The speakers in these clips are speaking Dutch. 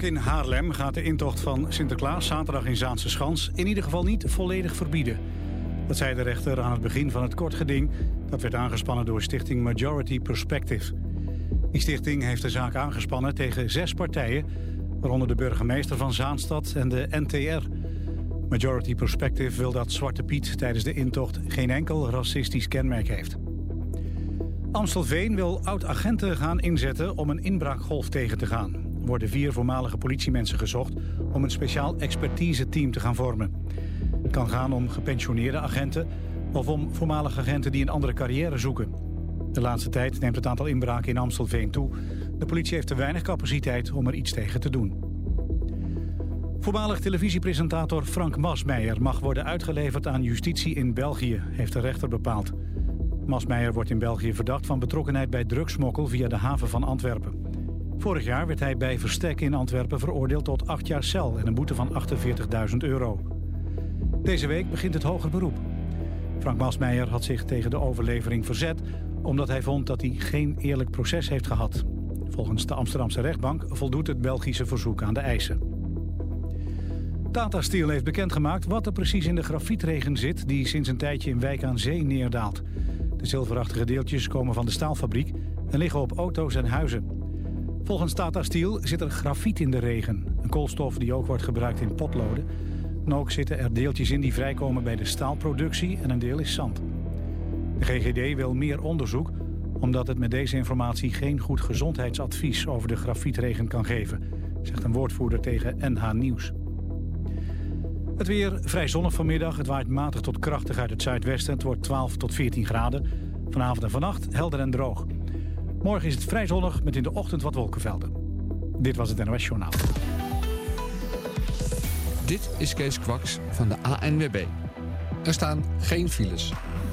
in Haarlem gaat de intocht van Sinterklaas zaterdag in Zaanse Schans in ieder geval niet volledig verbieden. Dat zei de rechter aan het begin van het kort geding. Dat werd aangespannen door stichting Majority Perspective. Die stichting heeft de zaak aangespannen tegen 6 partijen, waaronder de burgemeester van Zaanstad en de NTR. Majority Perspective wil dat Zwarte Piet tijdens de intocht geen enkel racistisch kenmerk heeft. Amstelveen wil oud-agenten gaan inzetten om een inbraakgolf tegen te gaan. Er worden 4 voormalige politiemensen gezocht om een speciaal expertise-team te gaan vormen. Het kan gaan om gepensioneerde agenten of om voormalige agenten die een andere carrière zoeken. De laatste tijd neemt het aantal inbraken in Amstelveen toe. De politie heeft te weinig capaciteit om er iets tegen te doen. Voormalig televisiepresentator Frank Masmeijer mag worden uitgeleverd aan justitie in België, heeft de rechter bepaald. Masmeijer wordt in België verdacht van betrokkenheid bij drugsmokkel via de haven van Antwerpen. Vorig jaar werd hij bij verstek in Antwerpen veroordeeld tot 8 jaar cel en een boete van €48.000. Deze week begint het hoger beroep. Frank Masmeijer had zich tegen de overlevering verzet omdat hij vond dat hij geen eerlijk proces heeft gehad. Volgens de Amsterdamse rechtbank voldoet het Belgische verzoek aan de eisen. Tata Steel heeft bekendgemaakt wat er precies in de grafietregen zit die sinds een tijdje in Wijk aan Zee neerdaalt. De zilverachtige deeltjes komen van de staalfabriek en liggen op auto's en huizen. Volgens Tata Steel zit er grafiet in de regen, een koolstof die ook wordt gebruikt in potloden. En ook zitten er deeltjes in die vrijkomen bij de staalproductie en een deel is zand. De GGD wil meer onderzoek, omdat het met deze informatie geen goed gezondheidsadvies over de grafietregen kan geven, zegt een woordvoerder tegen NH Nieuws. Het weer vrij zonnig vanmiddag. Het waait matig tot krachtig uit het zuidwesten. Het wordt 12 tot 14 graden. Vanavond en vannacht helder en droog. Morgen is het vrij zonnig met in de ochtend wat wolkenvelden. Dit was het NOS Journaal. Dit is Kees Kwaks van de ANWB. Er staan geen files.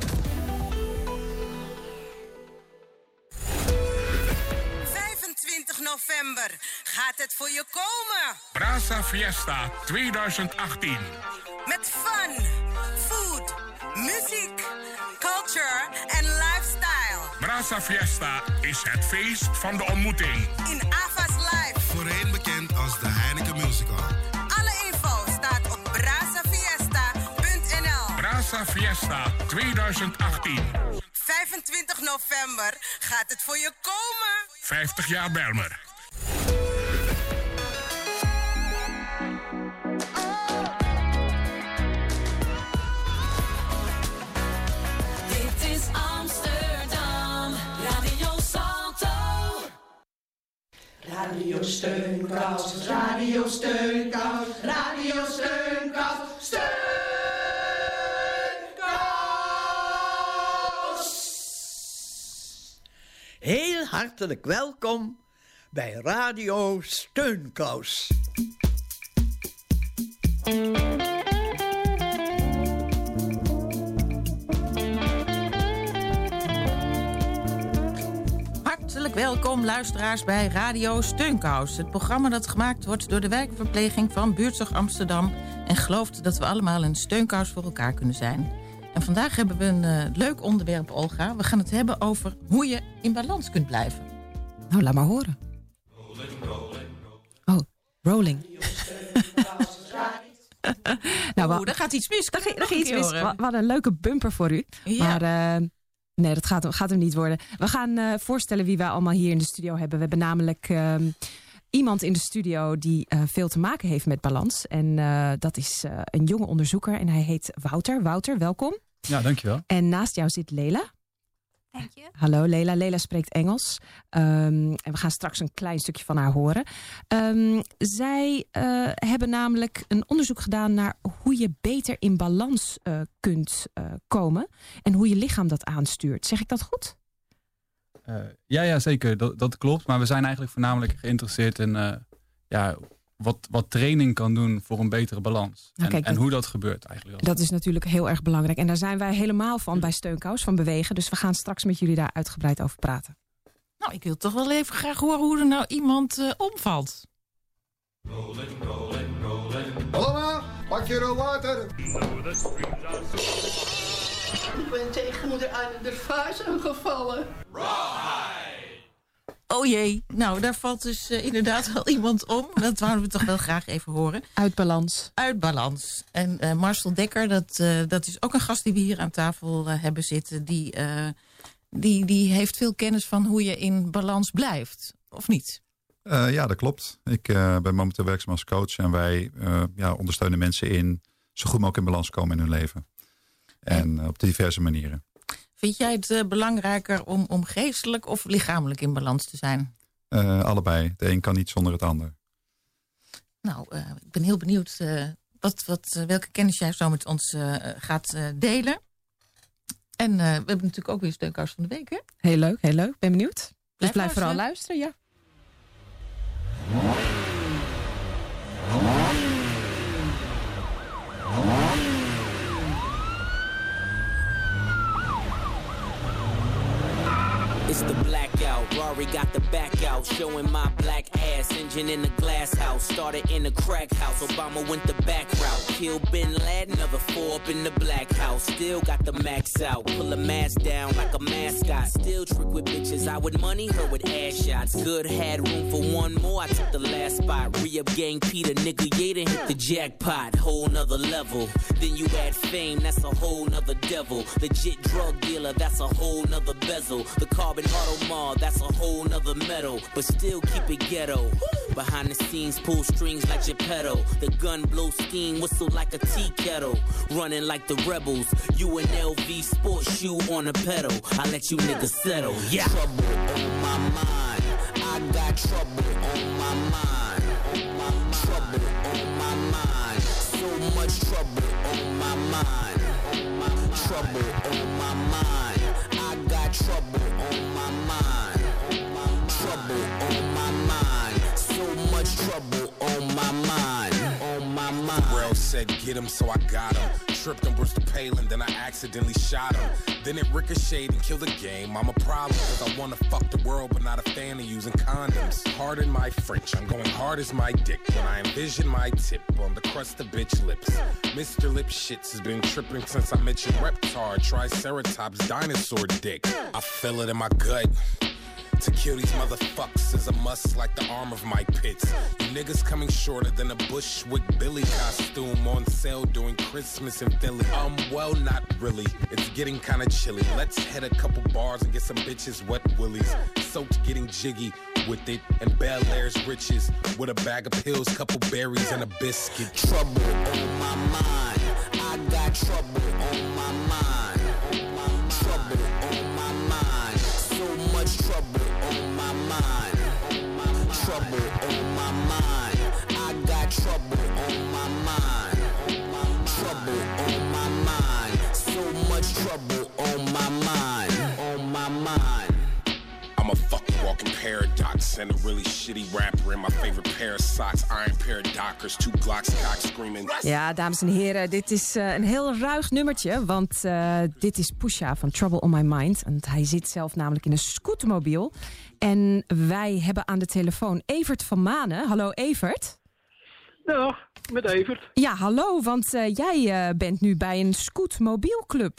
November gaat het voor je komen. Brasa Fiesta 2018. Met fun, food, muziek, culture en lifestyle. Brasa Fiesta is het feest van de ontmoeting. In Ava's Live. Voorheen bekend als de Heineken Musical. Alle info staat op brasafiesta.nl. Brasa Fiesta 2018. 25 november gaat het voor je komen. 50 jaar Belmer. Dit is Amsterdam, Radio Salto. Radio Steunkous, Radio Steunkous, Radio Steunkous, Steunkous. Heel hartelijk welkom bij Radio Steunkous. Hartelijk welkom luisteraars bij Radio Steunkous. Het programma dat gemaakt wordt door de wijkverpleging van Buurtzorg Amsterdam en gelooft dat we allemaal een steunkous voor elkaar kunnen zijn. En vandaag hebben we een leuk onderwerp, Olga. We gaan het hebben over hoe je in balans kunt blijven. Nou, laat maar horen. Oh, rolling. Nou, daar gaat iets mis. Daar gaat iets mis. We hadden een leuke bumper voor u. Ja. Maar nee, dat gaat hem niet worden. We gaan voorstellen wie wij allemaal hier in de studio hebben. We hebben namelijk iemand in de studio die veel te maken heeft met balans. En dat is een jonge onderzoeker en hij heet Wouter. Wouter, welkom. Ja, dankjewel. En naast jou zit Lela. Dank je. Hallo Lela. Lela spreekt Engels. En we gaan straks een klein stukje van haar horen. Zij hebben namelijk een onderzoek gedaan naar hoe je beter in balans kunt komen. En hoe je lichaam dat aanstuurt. Zeg ik dat goed? Ja, zeker. Dat klopt. Maar we zijn eigenlijk voornamelijk geïnteresseerd in wat training kan doen voor een betere balans. Nou, en hoe dat gebeurt eigenlijk. Dat is natuurlijk heel erg belangrijk. En daar zijn wij helemaal van bij Steunkous, van bewegen. Dus we gaan straks met jullie daar uitgebreid over praten. Nou, ik wil toch wel even graag horen hoe er nou iemand omvalt. Rolling. Allemaal, pak je water. Ik ben tegen moeder aan de vuist aangevallen. Oh jee, nou daar valt dus inderdaad wel iemand om. Dat wouden we toch wel graag even horen. Uit balans. Uit balans. En Marcel Dekker, dat is ook een gast die we hier aan tafel hebben zitten. Die heeft veel kennis van hoe je in balans blijft, of niet? Ja, dat klopt. Ik ben momenteel werkzaam als coach en wij ondersteunen mensen in zo goed mogelijk in balans komen in hun leven. En op diverse manieren. Vind jij het belangrijker om geestelijk of lichamelijk in balans te zijn? Allebei. De een kan niet zonder het ander. Nou, ik ben heel benieuwd welke kennis jij zo met ons gaat delen. En we hebben natuurlijk ook weer steunkous van de week, hè? Heel leuk, heel leuk. Ben benieuwd. Dus blijf vooral luisteren, ja. It's the blackout, Rory got the back out, showing my black ass, engine in the glass house, started in a crack house, Obama went the back route, kill Bin Laden, another 4 up in the black house, still got the max out, pull a mask down like a mascot, still trick with bitches, I with money, her with ass shots, good had room for one more, I took the last spot, re-up gang Peter, nigga, yeah, then hit the jackpot, whole nother level, then you add fame, that's a whole nother devil, legit drug dealer, that's a whole nother bezel, the carbon Automall, that's a whole nother metal, but still keep it ghetto. Behind the scenes, pull strings like Geppetto. The gun blow steam, whistle like a tea kettle. Running like the rebels, you an LV sports shoe on a pedal. I let you niggas settle, yeah. Trouble on my mind, I got trouble on my mind. Trouble on my mind, so much trouble on my mind. Trouble on my mind, I got trouble on my mind. Trouble on my mind, so much trouble on my mind. On my mind. Pharrell said get him, so I got him. Tripped on Bristol Palin, then I accidentally shot him. Then it ricocheted and killed the game. I'm a problem, cause I wanna fuck the world, but not a fan of using condoms. Pardon my French, I'm going hard as my dick when I envision my tip on the crust of bitch lips. Mr. Lip Shits has been tripping since I mentioned Reptar, Triceratops, dinosaur dick. I feel it in my gut. To kill these motherfuckers is a must like the arm of my pits. You niggas coming shorter than a Bushwick Billy costume on sale during Christmas in Philly. Well, not really. It's getting kinda chilly. Let's hit a couple bars and get some bitches wet willies. Soaked getting jiggy with it and Bel Air's riches. With a bag of pills, couple berries and a biscuit. Trouble on my mind. I got trouble on my mind. Trouble on my mind. So much trouble on my mind. Trouble on my mind. I got trouble on my mind. Trouble on my mind. So much trouble on my mind. On my mind. I'm a fucking walking paradox and a really shitty rapper in my favorite pair of socks. Iron pair of Dockers, 2 Glocks, cock screaming. Ja, dames en heren, dit is een heel ruig nummertje. Want dit is Pusha van Trouble on My Mind. En hij zit zelf namelijk in een scootermobiel. En wij hebben aan de telefoon Evert van Manen. Hallo Evert. Dag, met Evert. Ja, hallo, want jij bent nu bij een scootmobielclub.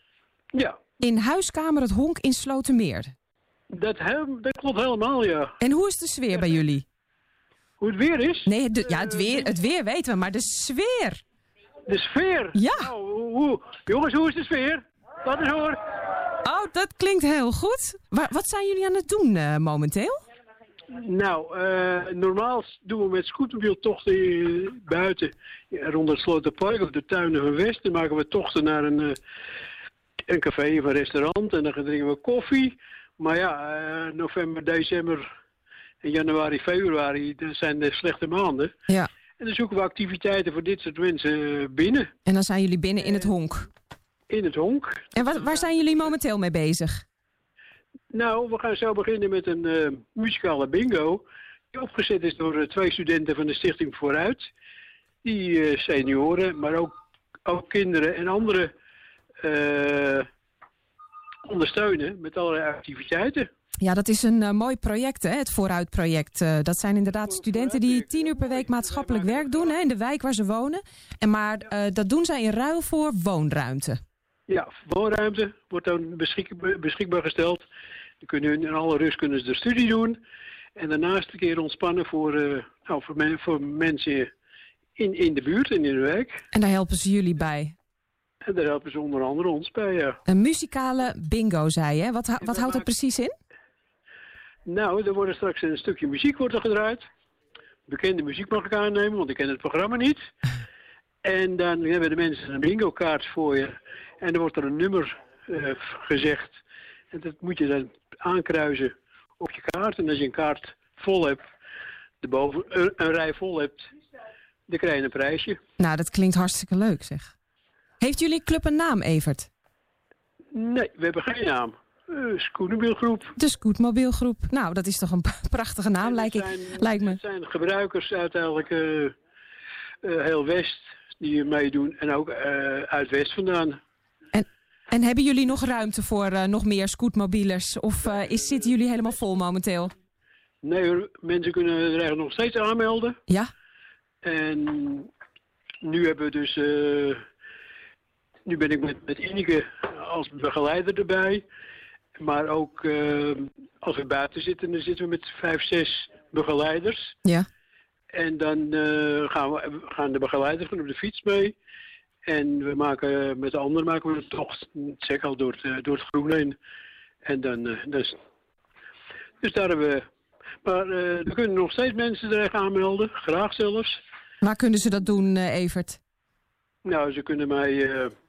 Ja. In Huiskamer Het Honk in Slotermeer. Dat klopt helemaal, ja. En hoe is de sfeer bij jullie? Hoe het weer is? Nee, het weer weten we, maar de sfeer. De sfeer? Ja. Nou, jongens, hoe is de sfeer? Laat eens horen. Oh, dat klinkt heel goed. Wat zijn jullie aan het doen momenteel? Nou, normaal doen we met scootermobieltochten buiten rond het Sloterpark of de tuinen van Westen. Maken we tochten naar een café of een restaurant en dan drinken we koffie. Maar ja, november, december en januari, februari, dat zijn de slechte maanden. Ja. En dan zoeken we activiteiten voor dit soort mensen binnen. En dan zijn jullie binnen in het honk? In het honk. En waar zijn jullie momenteel mee bezig? Nou, we gaan zo beginnen met een muzikale bingo. Die opgezet is door 2 studenten van de Stichting Vooruit. Die senioren, maar ook kinderen en anderen ondersteunen met allerlei activiteiten. Ja, dat is een mooi project, hè? Het Vooruitproject. Dat zijn inderdaad studenten die 10 uur per week maatschappelijk werk doen, hè, in de wijk waar ze wonen. Maar dat doen zij in ruil voor woonruimte. Ja, woonruimte wordt dan beschikbaar gesteld. Dan kunnen hun in alle rust kunnen ze de studie doen. En daarnaast een keer ontspannen voor mensen in de buurt en in de wijk. En daar helpen ze jullie bij? En daar helpen ze onder andere ons bij, ja. Een muzikale bingo, zei je. Wat houdt dat precies in? Nou, er wordt straks een stukje muziek gedraaid. Bekende muziek mag ik aannemen, want ik ken het programma niet. En dan hebben de mensen een bingo kaart voor je. En dan wordt er een nummer gezegd. En dat moet je dan aankruisen op je kaart. En als je een kaart vol hebt, een rij vol hebt, dan krijg je een prijsje. Nou, dat klinkt hartstikke leuk, zeg. Heeft jullie club een naam, Evert? Nee, we hebben geen naam. Scootmobielgroep. De Scootmobielgroep. Nou, dat is toch een prachtige naam, lijkt me. Het zijn gebruikers uiteindelijk heel West die meedoen. En ook uit West vandaan. En hebben jullie nog ruimte voor nog meer scootmobielers? Of zitten jullie helemaal vol momenteel? Nee hoor, mensen kunnen er eigenlijk nog steeds aanmelden. Ja? En nu hebben we dus... nu ben ik met Ineke als begeleider erbij. Maar ook als we buiten zitten, dan zitten we met 5, 6 begeleiders. Ja. En dan gaan de begeleiders op de fiets mee. En met de anderen maken we een tocht, zeg al, door het groen heen. En dan... dus daar hebben we... Maar er kunnen nog steeds mensen er aanmelden, graag zelfs. Waar kunnen ze dat doen, Evert? Nou, ze kunnen mij...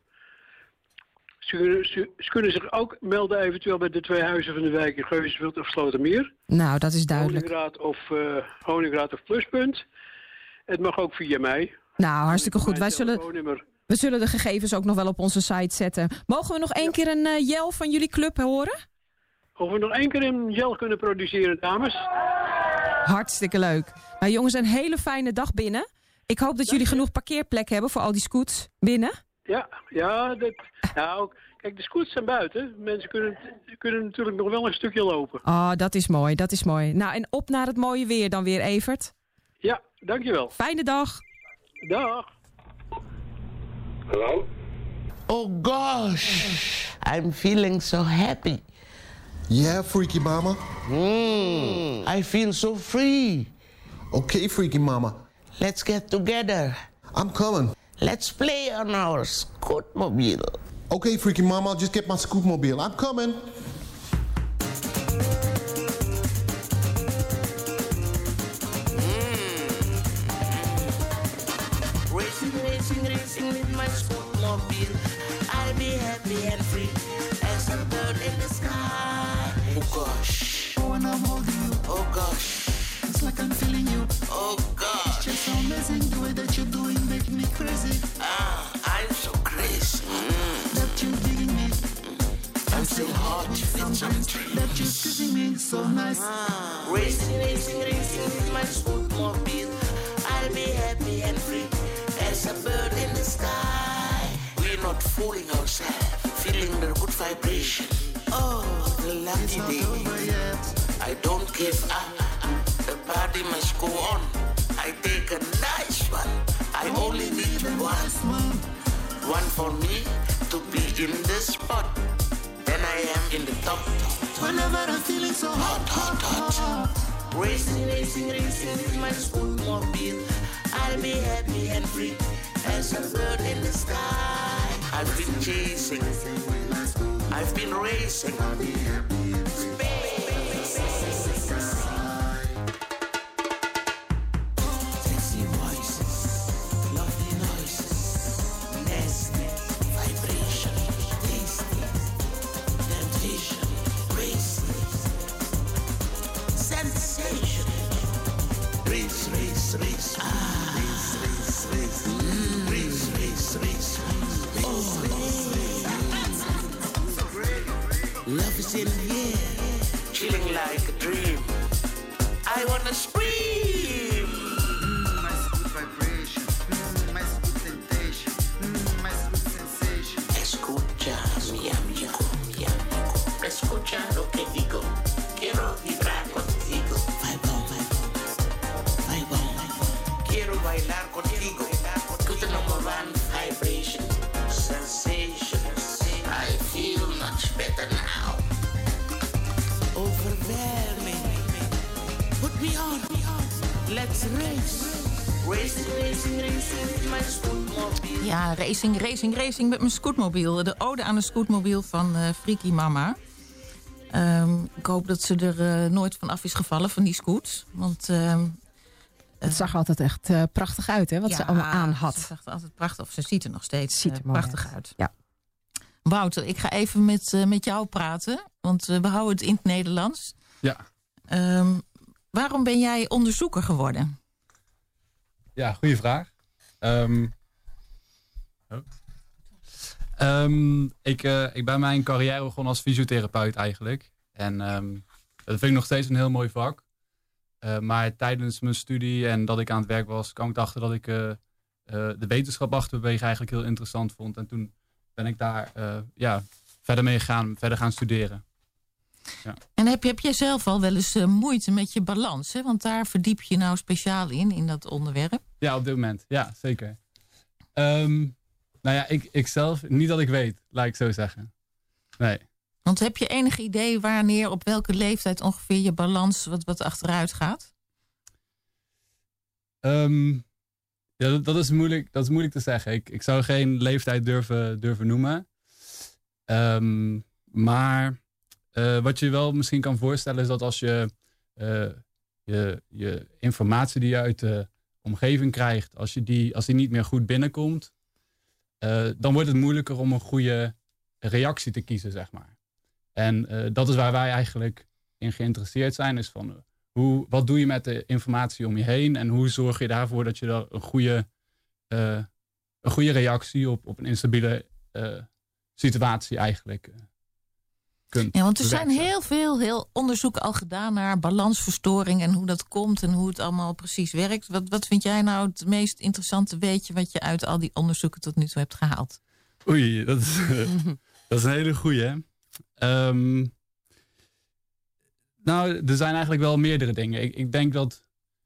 Ze kunnen zich ook melden eventueel bij de 2 huizen van de wijk in Geuzenveld of Slotermeer. Nou, dat is duidelijk. Honingraad of Pluspunt. Het mag ook via mij. Nou, hartstikke goed. We zullen de gegevens ook nog wel op onze site zetten. Mogen we nog één keer een jel van jullie club horen? Of we nog 1 keer een jel kunnen produceren, dames? Hartstikke leuk. Nou jongens, een hele fijne dag binnen. Ik hoop dat jullie genoeg parkeerplek hebben voor al die scoots binnen. Nou, kijk, de scoots zijn buiten. Mensen kunnen natuurlijk nog wel een stukje lopen. Oh, dat is mooi, dat is mooi. Nou, en op naar het mooie weer dan weer, Evert. Ja, dankjewel. Fijne dag. Dag. Hello? Oh gosh, I'm feeling so happy. Yeah, freaky mama. I feel so free. Okay, freaky mama. Let's get together. I'm coming. Let's play on our scootmobile. Okay, freaky mama, I'll just get my scootmobile. I'm coming. Racing with my scootmobile. I'll be happy and free as a bird in the sky. Oh gosh. When I'm holding you. Oh gosh. It's like I'm feeling you. Oh gosh. It's just so amazing the way that you're doing make me crazy. I'm so crazy. That you're digging me. I'm so hot with something. That you're kissing me so nice. Racing with my scootmobile. I'll be happy and free as a bird in the sky. We're not fooling ourselves, feeling the good vibration. Oh, the lucky day. I don't give up. The party must go on. I take a nice one. I only need one for me to be in the spot. Then I am in the top. Whenever I'm feeling so hot. Racing with my scootmobile. I'll be happy and free as a bird in the sky. I've been chasing, I've been racing. Sexy voices, lovely noises, nasty vibration, tasty temptation, racing, sensation. Race. Love is in the air, chilling like a dream. I wanna scream. My sweet vibration, my sweet temptation, my sweet sensation. Escucha mi amigo. Escucha lo que digo. Quiero vibrar contigo. Quiero bailar contigo. To the number one vibration, sensation. I feel much better now. let's race. Racing, racing, racing met mijn scootmobiel. Ja, racing met mijn scootmobiel. De ode aan de scootmobiel van Freaky Mama. Ik hoop dat ze er nooit van af is gevallen, van die scoot. Want het zag altijd echt prachtig uit, hè, wat ze allemaal aan had. Ze zag er altijd prachtig, of ze ziet er nog steeds er prachtig uit. Ja. Wouter, ik ga even met jou praten, want we houden het in het Nederlands. Ja. Waarom ben jij onderzoeker geworden? Ja, goede vraag. Ik ben mijn carrière begonnen als fysiotherapeut eigenlijk. En dat vind ik nog steeds een heel mooi vak. Maar tijdens mijn studie en dat ik aan het werk was, kwam ik erachter dat ik de wetenschap achterbewegen eigenlijk heel interessant vond. En toen ben ik daar verder gaan studeren. Ja. En heb jij zelf al wel eens moeite met je balans? Hè? Want daar verdiep je nou speciaal in dat onderwerp. Ja, op dit moment. Ja, zeker. Ik zelf, niet dat ik weet, laat ik zo zeggen. Nee. Want heb je enig idee wanneer, op welke leeftijd ongeveer je balans wat achteruit gaat? Dat is moeilijk te zeggen. Ik zou geen leeftijd durven noemen. Maar wat je wel misschien kan voorstellen is dat als je je informatie die je uit de omgeving krijgt, als die niet meer goed binnenkomt, dan wordt het moeilijker om een goede reactie te kiezen, zeg maar. En dat is waar wij eigenlijk in geïnteresseerd zijn, is van wat doe je met de informatie om je heen en hoe zorg je daarvoor dat je dan een goede reactie op een instabiele situatie eigenlijk kunt. Ja, want er zijn heel veel onderzoeken al gedaan naar balansverstoring en hoe dat komt en hoe het allemaal precies werkt. Wat vind jij nou het meest interessante weetje wat je uit al die onderzoeken tot nu toe hebt gehaald? Oei, dat is een hele goeie, hè? Er zijn eigenlijk wel meerdere dingen. Ik denk dat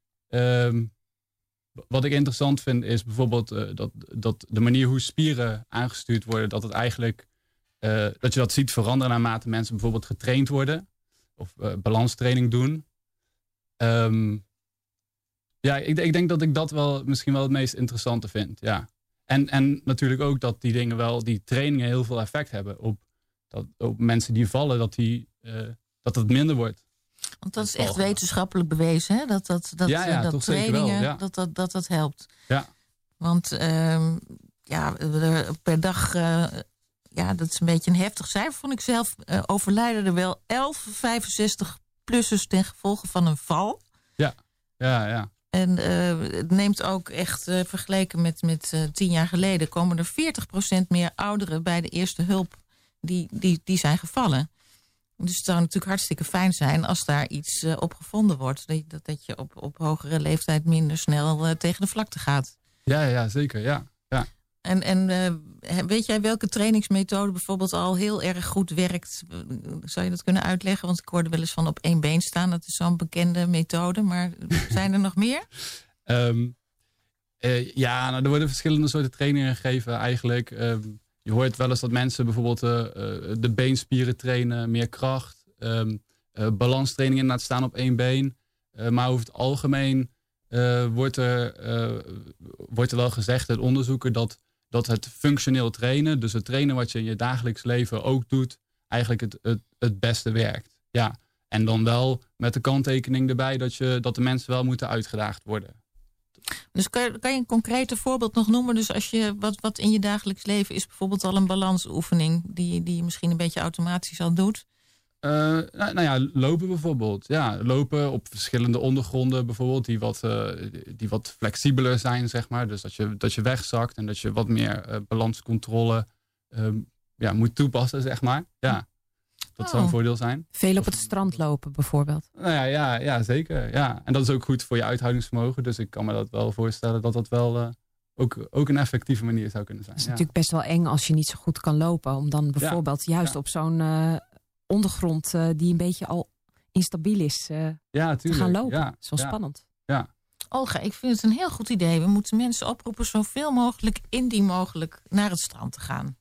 wat ik interessant vind is bijvoorbeeld dat de manier hoe spieren aangestuurd worden, dat het eigenlijk dat je dat ziet veranderen naarmate mensen bijvoorbeeld getraind worden of balanstraining doen. Ik denk dat ik dat wel misschien wel het meest interessante vind. Ja. En natuurlijk ook dat die dingen wel, die trainingen heel veel effect hebben op mensen die vallen, dat het minder wordt. Want dat is echt wetenschappelijk bewezen, hè? Dat trainingen, dat helpt. Ja. Want per dag, dat is een beetje een heftig cijfer, vond ik zelf, overlijden er wel 11 65-plussers ten gevolge van een val. Ja. En het neemt ook echt, vergeleken met 10 jaar geleden, komen er 40% meer ouderen bij de eerste hulp die zijn gevallen. Dus het zou natuurlijk hartstikke fijn zijn als daar iets op gevonden wordt. Dat je op hogere leeftijd minder snel tegen de vlakte gaat. Ja, zeker. Ja. En weet jij welke trainingsmethode bijvoorbeeld al heel erg goed werkt? Zou je dat kunnen uitleggen? Want ik hoorde wel eens van op 1 been staan. Dat is zo'n bekende methode. Maar zijn er nog meer? Er worden verschillende soorten trainingen gegeven eigenlijk. Je hoort wel eens dat mensen bijvoorbeeld de beenspieren trainen, meer kracht. Balanstraining inderdaad staan op 1 been. Maar over het algemeen wordt er wel gezegd uit onderzoeken dat het functioneel trainen, dus het trainen wat je in je dagelijks leven ook doet, eigenlijk het beste werkt. Ja. En dan wel met de kanttekening erbij dat de mensen wel moeten uitgedaagd worden. Dus kan je een concreet voorbeeld nog noemen? Dus als je wat in je dagelijks leven is bijvoorbeeld al een balansoefening die je misschien een beetje automatisch al doet? Lopen bijvoorbeeld. Ja, lopen op verschillende ondergronden bijvoorbeeld die wat flexibeler zijn, zeg maar. Dus dat je wegzakt en dat je wat meer balanscontrole moet toepassen, zeg maar. Ja, dat zou een voordeel zijn. Veel op het strand lopen bijvoorbeeld. Ja, zeker. Ja. En dat is ook goed voor je uithoudingsvermogen. Dus ik kan me dat wel voorstellen dat wel ook een effectieve manier zou kunnen zijn. Het is natuurlijk best wel eng als je niet zo goed kan lopen. Om dan bijvoorbeeld juist op zo'n ondergrond die een beetje al instabiel is te gaan lopen. Ja, dat is wel spannend. Ja. Olga, ik vind het een heel goed idee. We moeten mensen oproepen zoveel mogelijk, indien mogelijk, naar het strand te gaan.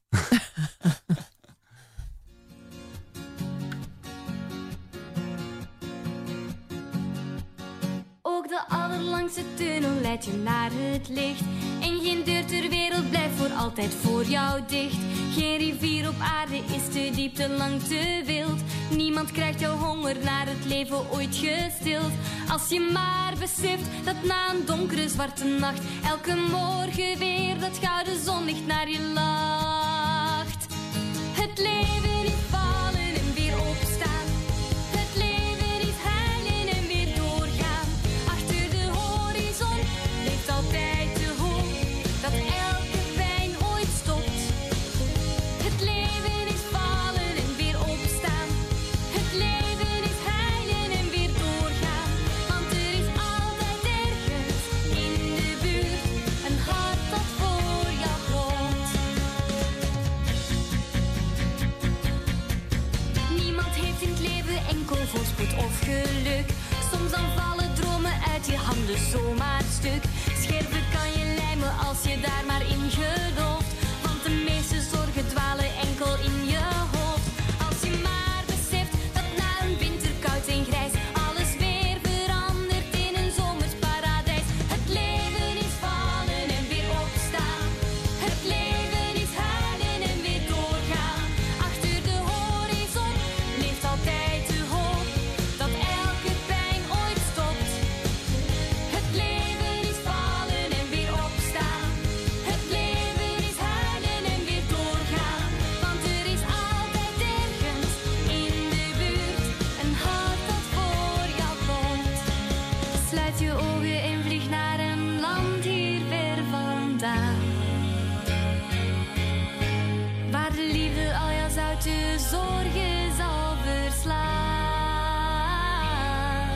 Ook de allerlangste langs de tunnel leidt je naar het licht. En geen deur ter wereld blijft voor altijd voor jou dicht. Geen rivier op aarde is te diep, te lang, te wild. Niemand krijgt jouw honger naar het leven ooit gestild. Als je maar beseft dat na een donkere zwarte nacht elke morgen weer dat gouden zonlicht naar je lacht. Het leven is vallen en weer opstaan. Het leven is huilen en weer doorgaan. Achter de horizon leeft altijd de hoop dat elke pijn ooit stopt. Het leven is vallen en weer opstaan. Het leven is huilen en weer doorgaan. Want er is altijd ergens in de buurt een hart dat voor jou klopt. Niemand heeft in het leven enkel voorspoed of geluk. Soms dan vallen dromen uit je handen zomaar stuk. Scherven kan je lijmen als je daar maar in gelooft. Want de meeste zorgen dwalen enkel in je hoofd. Als je maar beseft dat na een winter koud en grijs alles weer verandert in een zomers paradijs. Het leven is vallen en weer opstaan. Het leven is huilen en weer doorgaan. Achter de horizon leeft altijd de hoop dat elke pijn ooit stopt. Het leven is vallen en weer opstaan. Het leven is huilen en weer doorgaan. Want er is altijd ergens in de buurt een hart dat voor jou komt. Sluit je ogen en vlieg naar een land hier ver vandaan. Waar de liefde al jouw zoute zorgen zal verslaan.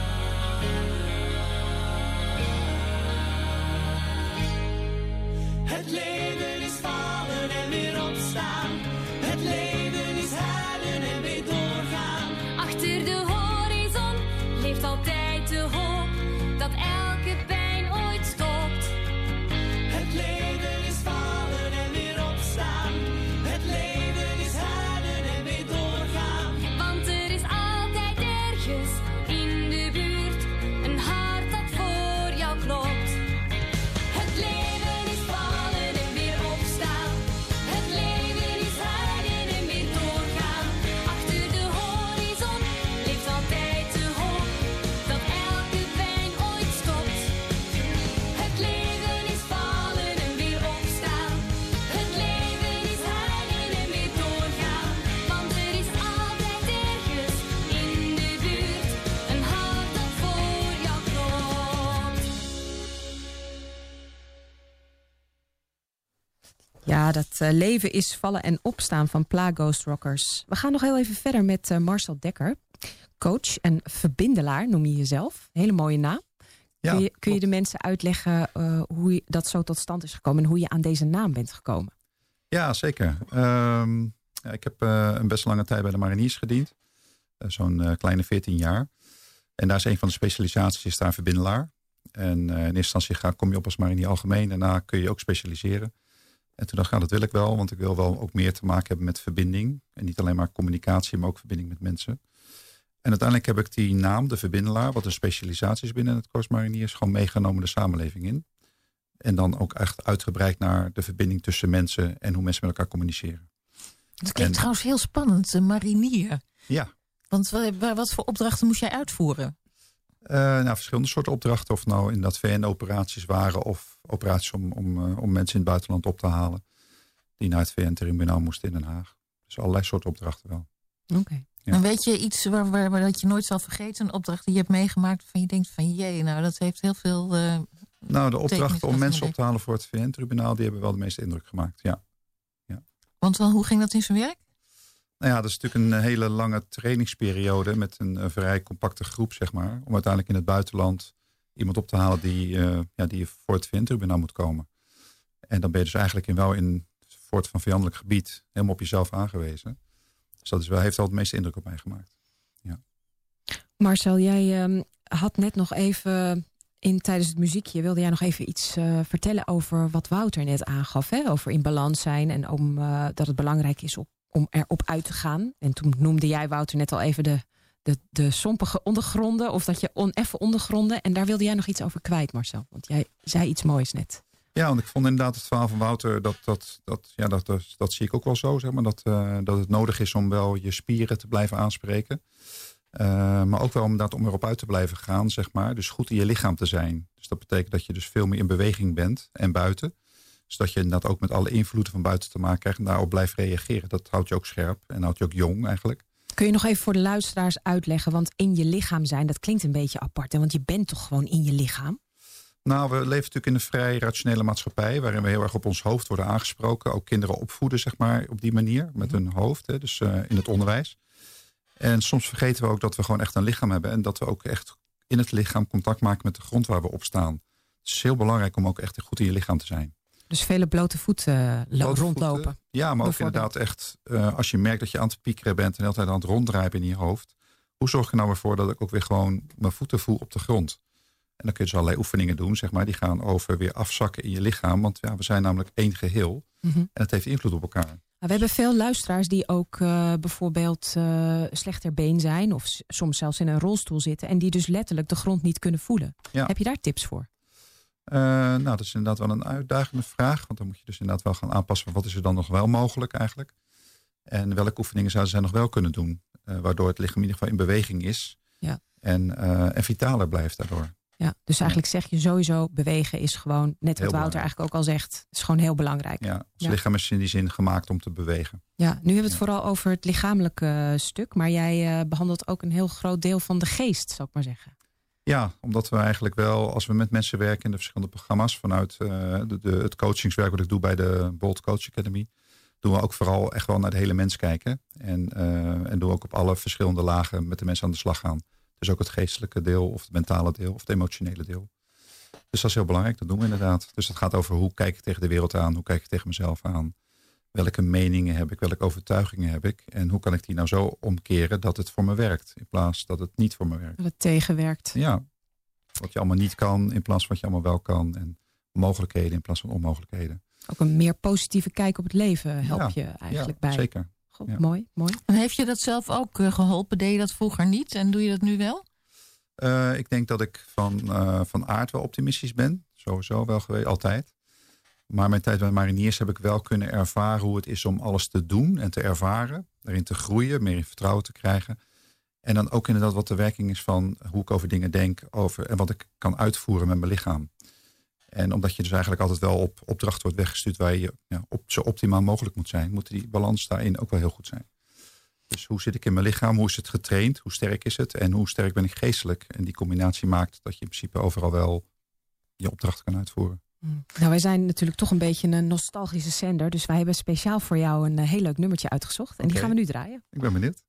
Het leven is vallen en weer opstaan. Het leven is huilen en weer doorgaan. Achter de horizon leeft altijd de hoop dat elke pijn ooit stopt. Het leven is vallen en weer opstaan. Het leven is huilen en weer doorgaan. Want er is altijd ergens in de buurt een hart dat voor jou klopt. Het leven is vallen en weer opstaan. Het leven is huilen en weer doorgaan. Achter de horizon leeft altijd de hoop dat elke pijn ooit stopt. Het leven is vallen en weer opstaan. Het leven is huilen en weer doorgaan. Want er is altijd ergens in de buurt een hart dat voor jou klopt. Ja, dat leven is vallen en opstaan van Pla Ghost Rockers. We gaan nog heel even verder met Marcel Dekker. Coach en verbindelaar noem je jezelf. Hele mooie naam. Ja, kun je de mensen uitleggen hoe dat zo tot stand is gekomen en hoe je aan deze naam bent gekomen? Ja, zeker. Ik heb een best lange tijd bij de mariniers gediend. Zo'n kleine 14 jaar. En daar is een van de specialisaties is daar verbindelaar. En in eerste instantie kom je op als marinier algemeen. Daarna kun je ook specialiseren. En toen dacht ik, dat wil ik wel. Want ik wil wel ook meer te maken hebben met verbinding. En niet alleen maar communicatie, maar ook verbinding met mensen. En uiteindelijk heb ik die naam, de verbindelaar, wat een specialisatie is binnen het Korps Mariniers, gewoon meegenomen de samenleving in. En dan ook echt uitgebreid naar de verbinding tussen mensen en hoe mensen met elkaar communiceren. Het klinkt trouwens heel spannend, marinier. Ja. Want wat voor opdrachten moest jij uitvoeren? Verschillende soorten opdrachten. Of nou in dat VN-operaties waren of operaties om mensen in het buitenland op te halen. Die naar het VN-tribunaal moesten in Den Haag. Dus allerlei soorten opdrachten wel. Oké. Ja. En weet je iets waar dat je nooit zal vergeten? Een opdracht die je hebt meegemaakt van je denkt van jee, nou dat heeft heel veel... de opdrachten om mensen op te halen voor het VN-tribunaal, die hebben wel de meeste indruk gemaakt, ja. Want hoe ging dat in zijn werk? Nou ja, dat is natuurlijk een hele lange trainingsperiode met een vrij compacte groep, zeg maar. Om uiteindelijk in het buitenland iemand op te halen die voor het VN-tribunaal moet komen. En dan ben je dus eigenlijk voor het van vijandelijk gebied helemaal op jezelf aangewezen. Dus dat heeft al het meeste indruk op mij gemaakt. Ja. Marcel, jij had net nog even tijdens het muziekje wilde jij nog even iets vertellen over wat Wouter net aangaf. Hè? Over in balans zijn en dat het belangrijk is om erop uit te gaan. En toen noemde jij, Wouter, net al even de sompige ondergronden of dat je oneffe ondergronden. En daar wilde jij nog iets over kwijt, Marcel. Want jij zei iets moois net. Ja, want ik vond inderdaad het verhaal van Wouter, dat zie ik ook wel zo. Zeg maar, dat het nodig is om wel je spieren te blijven aanspreken. Maar ook wel om erop uit te blijven gaan, zeg maar. Dus goed in je lichaam te zijn. Dus dat betekent dat je dus veel meer in beweging bent en buiten. Zodat je inderdaad ook met alle invloeden van buiten te maken krijgt en daarop blijft reageren. Dat houdt je ook scherp en houdt je ook jong eigenlijk. Kun je nog even voor de luisteraars uitleggen, want in je lichaam zijn, dat klinkt een beetje apart. Hè? Want je bent toch gewoon in je lichaam? Nou, we leven natuurlijk in een vrij rationele maatschappij, waarin we heel erg op ons hoofd worden aangesproken. Ook kinderen opvoeden, zeg maar, op die manier, met hun hoofd, hè, dus in het onderwijs. En soms vergeten we ook dat we gewoon echt een lichaam hebben en dat we ook echt in het lichaam contact maken met de grond waar we op staan. Het is heel belangrijk om ook echt goed in je lichaam te zijn. Dus vele blote voeten rondlopen. Ja, maar ook inderdaad echt, als je merkt dat je aan het piekeren bent en de hele tijd aan het ronddraaien in je hoofd. Hoe zorg je nou ervoor dat ik ook weer gewoon mijn voeten voel op de grond? En dan kun je dus allerlei oefeningen doen, zeg maar. Die gaan over weer afzakken in je lichaam. Want ja, we zijn namelijk één geheel. En het heeft invloed op elkaar. We hebben veel luisteraars die ook bijvoorbeeld slechter been zijn. Of soms zelfs in een rolstoel zitten. En die dus letterlijk de grond niet kunnen voelen. Ja. Heb je daar tips voor? Nou, dat is inderdaad wel een uitdagende vraag. Want dan moet je dus inderdaad wel gaan aanpassen. Wat is er dan nog wel mogelijk eigenlijk? En welke oefeningen zouden zij nog wel kunnen doen? Waardoor het lichaam in ieder geval in beweging is. Ja. En vitaler blijft daardoor. Ja, dus eigenlijk zeg je sowieso bewegen is gewoon, net wat Wouter eigenlijk ook al zegt, is gewoon heel belangrijk. Ja, het lichaam is in die zin gemaakt om te bewegen. Ja, nu hebben we het vooral over het lichamelijke stuk, maar jij behandelt ook een heel groot deel van de geest, zou ik maar zeggen. Ja, omdat we eigenlijk wel, als we met mensen werken in de verschillende programma's, vanuit het coachingswerk wat ik doe bij de Bold Coach Academy, doen we ook vooral echt wel naar de hele mens kijken. En doen we ook op alle verschillende lagen met de mensen aan de slag gaan. Dus ook het geestelijke deel of het mentale deel of het emotionele deel. Dus dat is heel belangrijk, dat doen we inderdaad. Dus dat gaat over hoe kijk ik tegen de wereld aan, hoe kijk ik tegen mezelf aan. Welke meningen heb ik, welke overtuigingen heb ik. En hoe kan ik die nou zo omkeren dat het voor me werkt. In plaats dat het niet voor me werkt. Dat het tegenwerkt. Ja, wat je allemaal niet kan in plaats van wat je allemaal wel kan. En mogelijkheden in plaats van onmogelijkheden. Ook een meer positieve kijk op het leven help je eigenlijk bij. Zeker. Goed, ja. Mooi. En heeft je dat zelf ook geholpen? Deed je dat vroeger niet en doe je dat nu wel? Ik denk dat ik van aard wel optimistisch ben. Sowieso wel geweest, altijd. Maar mijn tijd bij mariniers heb ik wel kunnen ervaren hoe het is om alles te doen en te ervaren. Daarin te groeien, meer in vertrouwen te krijgen. En dan ook inderdaad wat de werking is van hoe ik over dingen denk. En wat ik kan uitvoeren met mijn lichaam. En omdat je dus eigenlijk altijd wel op opdracht wordt weggestuurd waar je zo optimaal mogelijk moet zijn, moet die balans daarin ook wel heel goed zijn. Dus hoe zit ik in mijn lichaam? Hoe is het getraind? Hoe sterk is het? En hoe sterk ben ik geestelijk? En die combinatie maakt dat je in principe overal wel je opdracht kan uitvoeren. Nou, wij zijn natuurlijk toch een beetje een nostalgische zender. Dus wij hebben speciaal voor jou een heel leuk nummertje uitgezocht. En die gaan we nu draaien. Ik ben benieuwd.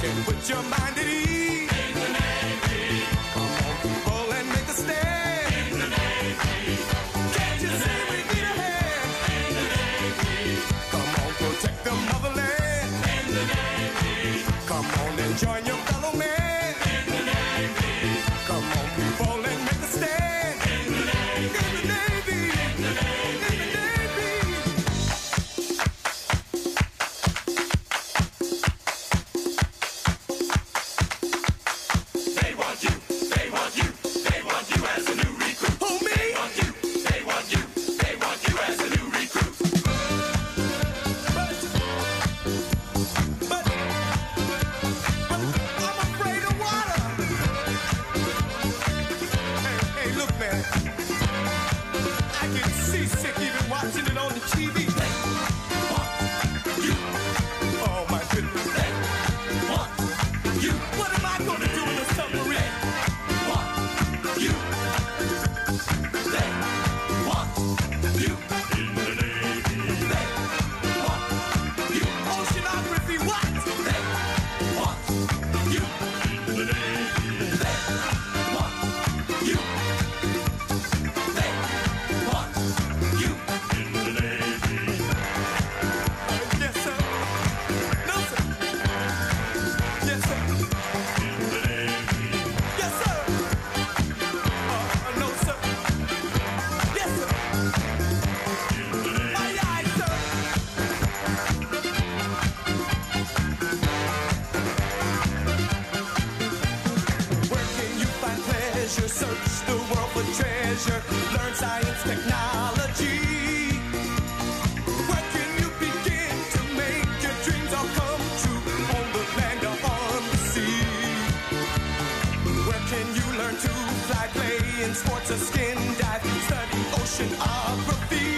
can put your mind at ease. In the Navy. Come on, people, and make a stand. In the Navy. Can't you see we need a hand? In the Navy. Come on, protect the motherland. In the Navy. Come on and join your fellow man. In the Navy. Come on, people, and make a stand. In the Navy. In the Navy. In the Navy. In the Navy. They want you. They want you. They want you as a new recruit. Who, me? They want you. They want you. They want you as a new recruit. But I'm afraid of water. Hey, look, man. I get seasick even watching it on the TV. They want you. Oh, my goodness. They want you. What am I going to do in a submarine? They want you. They want you. In the Navy. They want you. Oceanography, what? They want you. In the Navy. They want you. They want you. In the Navy. Yes, sir. No, sir. Yes, sir. In the Navy. Yes, sir. No, sir. Yes, sir. In the Navy. Aye, aye, sir. Where can you find pleasure? Search the world for treasure. Learn science, technology. Where can you begin to make your dreams all come true? On the land or on the sea. Where can you learn to fly, play in sports or skin dive? Study oceanography.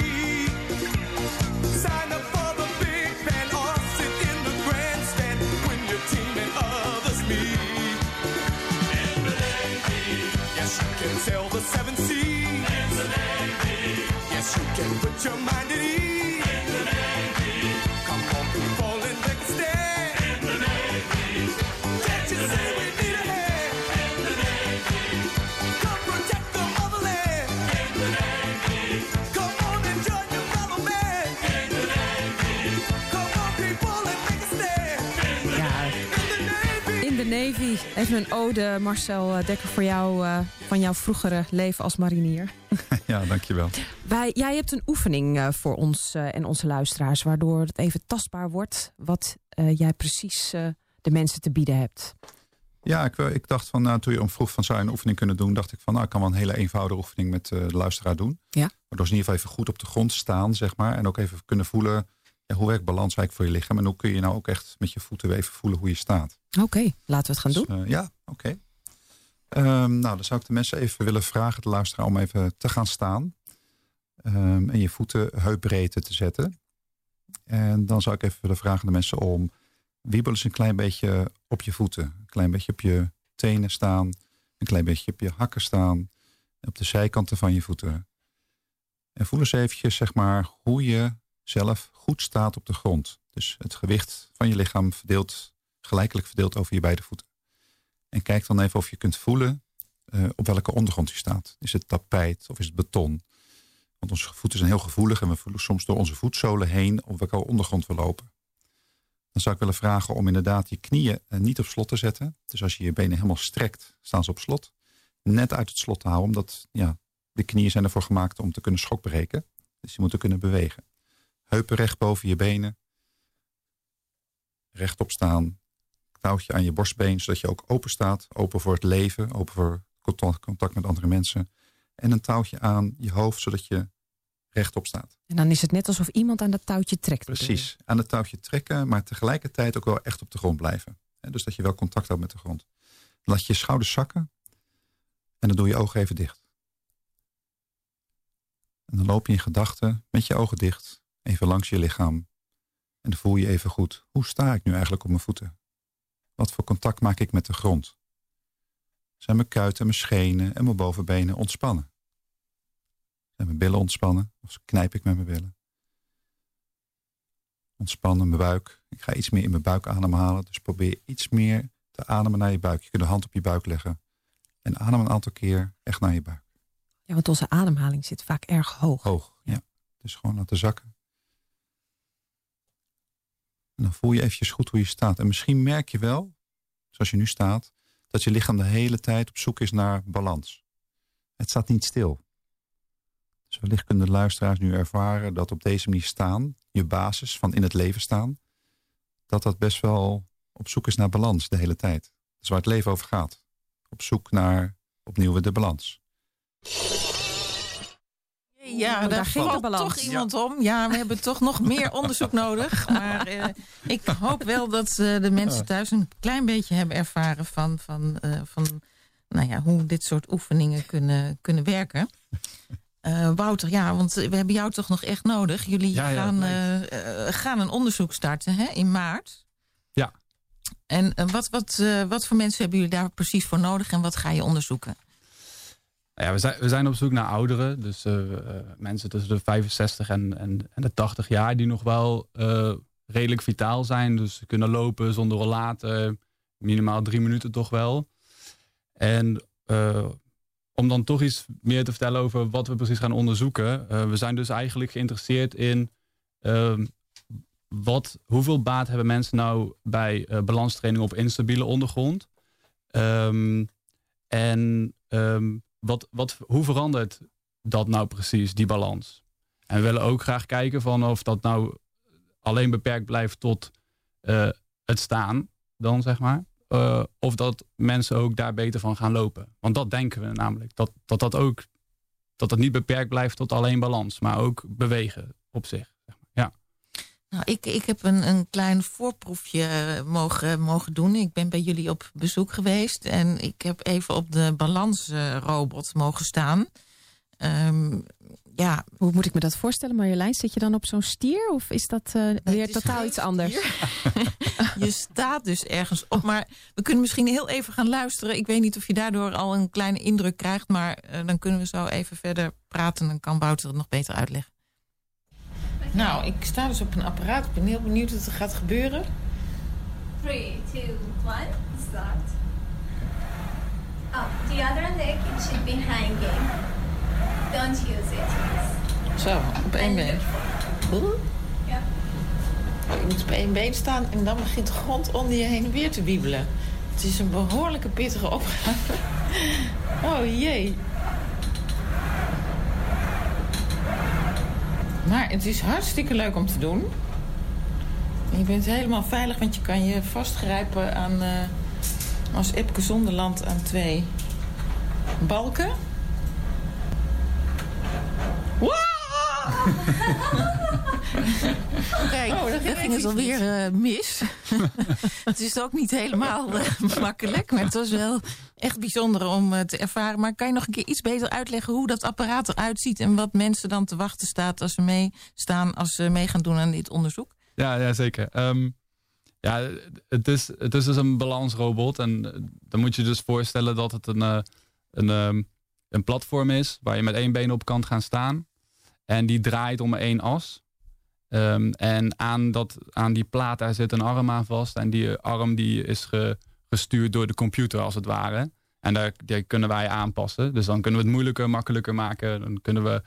Sign up for the big band or sit in the grandstand when your team and others meet. In the Navy. Yes, you can sail the seven seas. In the Navy. Yes, you can put your mind at ease. In the Navy. Come on, people, and make a stand. In the Navy. Can't you see we need a hand? In the Navy. Come protect the motherland. In the Navy. Come on and join your fellow man. In the Navy. Come on, people, and make a stand. In the Navy. In de Navy. Even een ode, Marcel Dekker, voor jou van jouw vroegere leven als marinier. Ja, dankjewel. Jij hebt een oefening voor ons en onze luisteraars, waardoor het even tastbaar wordt wat jij precies de mensen te bieden hebt. Ja, ik dacht van, toen je om vroeg van zou je een oefening kunnen doen, dacht ik van, ik kan wel een hele eenvoudige oefening met de luisteraar doen. Ja. Waardoor ze in ieder geval even goed op de grond staan, zeg maar. En ook even kunnen voelen, hoe werkt balans eigenlijk voor je lichaam. En hoe kun je nou ook echt met je voeten weer even voelen hoe je staat. Oké, laten we het gaan doen. Ja, oké. Dan zou ik de mensen even willen vragen, de luisteraar, om even te gaan staan. En je voeten heupbreedte te zetten. En dan zou ik even willen vragen de mensen om wiebel eens een klein beetje op je voeten. Een klein beetje op je tenen staan. Een klein beetje op je hakken staan. Op de zijkanten van je voeten. En voel eens eventjes, zeg maar, hoe je zelf goed staat op de grond. Dus het gewicht van je lichaam gelijkelijk verdeeld over je beide voeten. En kijk dan even of je kunt voelen op welke ondergrond je staat. Is het tapijt of is het beton? Want onze voeten zijn heel gevoelig en we voelen soms door onze voetzolen heen op welke ondergrond we lopen. Dan zou ik willen vragen om inderdaad je knieën niet op slot te zetten. Dus als je je benen helemaal strekt, staan ze op slot. Net uit het slot te houden, omdat de knieën zijn ervoor gemaakt om te kunnen schokbreken. Dus je moet kunnen bewegen. Heupen recht boven je benen. Rechtop staan. Touwtje aan je borstbeen, zodat je ook open staat. Open voor het leven, open voor contact met andere mensen. En een touwtje aan je hoofd, zodat je rechtop staat. En dan is het net alsof iemand aan dat touwtje trekt. Precies, aan het touwtje trekken, maar tegelijkertijd ook wel echt op de grond blijven. Dus dat je wel contact houdt met de grond. Laat je schouders zakken en dan doe je ogen even dicht. En dan loop je in gedachten met je ogen dicht, even langs je lichaam. En dan voel je even goed, hoe sta ik nu eigenlijk op mijn voeten? Wat voor contact maak ik met de grond? Zijn mijn kuiten, mijn schenen en mijn bovenbenen ontspannen? Zijn mijn billen ontspannen? Of knijp ik met mijn billen? Ontspannen mijn buik. Ik ga iets meer in mijn buik ademhalen. Dus probeer iets meer te ademen naar je buik. Je kunt de hand op je buik leggen. En adem een aantal keer echt naar je buik. Ja, want onze ademhaling zit vaak erg hoog. Hoog, ja. Dus gewoon laten zakken. En dan voel je eventjes goed hoe je staat. En misschien merk je wel, zoals je nu staat, dat je lichaam de hele tijd op zoek is naar balans. Het staat niet stil. Dus wellicht kunnen de luisteraars nu ervaren dat op deze manier staan, je basis van in het leven staan, dat best wel op zoek is naar balans de hele tijd. Dat is waar het leven over gaat. Op zoek naar opnieuw weer de balans. Ja, daar valt toch iemand om. Ja, we hebben toch nog meer onderzoek nodig. Maar ik hoop wel dat de mensen thuis een klein beetje hebben ervaren van hoe dit soort oefeningen kunnen werken. Wouter, ja, want we hebben jou toch nog echt nodig. Jullie gaan een onderzoek starten in maart. Ja. En wat voor mensen hebben jullie daar precies voor nodig en wat ga je onderzoeken? Ja, we zijn op zoek naar ouderen. Dus mensen tussen de 65 en de 80 jaar die nog wel redelijk vitaal zijn. Dus ze kunnen lopen zonder rollator. Minimaal 3 minuten toch wel. En om dan toch iets meer te vertellen over wat we precies gaan onderzoeken. We zijn dus eigenlijk geïnteresseerd in hoeveel baat hebben mensen nou bij balanstraining op instabiele ondergrond. Hoe verandert dat nou precies, die balans? En we willen ook graag kijken van of dat nou alleen beperkt blijft tot het staan, dan zeg maar. Of dat mensen ook daar beter van gaan lopen. Want dat denken we namelijk. Dat het niet beperkt blijft tot alleen balans, maar ook bewegen op zich. Zeg maar. Ja. Nou, ik heb een klein voorproefje mogen doen. Ik ben bij jullie op bezoek geweest en ik heb even op de balansrobot mogen staan. Hoe moet ik me dat voorstellen, Marjolein? Zit je dan op zo'n stier of is dat weer totaal iets anders? Je staat dus ergens op, maar we kunnen misschien heel even gaan luisteren. Ik weet niet of je daardoor al een kleine indruk krijgt, maar dan kunnen we zo even verder praten en dan kan Wouter het nog beter uitleggen. Nou, ik sta dus op een apparaat. Ik ben heel benieuwd wat er gaat gebeuren. 3, 2, 1, start. The other leg, it should be hanging. Don't use it. Zo, op één been. Ja. Je moet op één been staan en dan begint de grond onder je heen en weer te wiebelen. Het is een behoorlijke pittige opgave. Oh jee. Maar het is hartstikke leuk om te doen. En je bent helemaal veilig, want je kan je vastgrijpen aan, als Epke Zonderland aan 2 balken. Wow! Kijk, daar ging het alweer mis. Het is ook niet helemaal makkelijk, maar het was wel echt bijzonder om te ervaren. Maar kan je nog een keer iets beter uitleggen hoe dat apparaat eruit ziet en wat mensen dan te wachten staat als ze mee gaan doen aan dit onderzoek? Ja, zeker. Het is dus een balansrobot en dan moet je dus voorstellen dat het een platform is waar je met 1 been op kan gaan staan. En die draait om 1 as. En aan die plaat daar zit een arm aan vast. En die arm die is gestuurd door de computer als het ware. En die kunnen wij aanpassen. Dus dan kunnen we het moeilijker, makkelijker maken. Dan kunnen we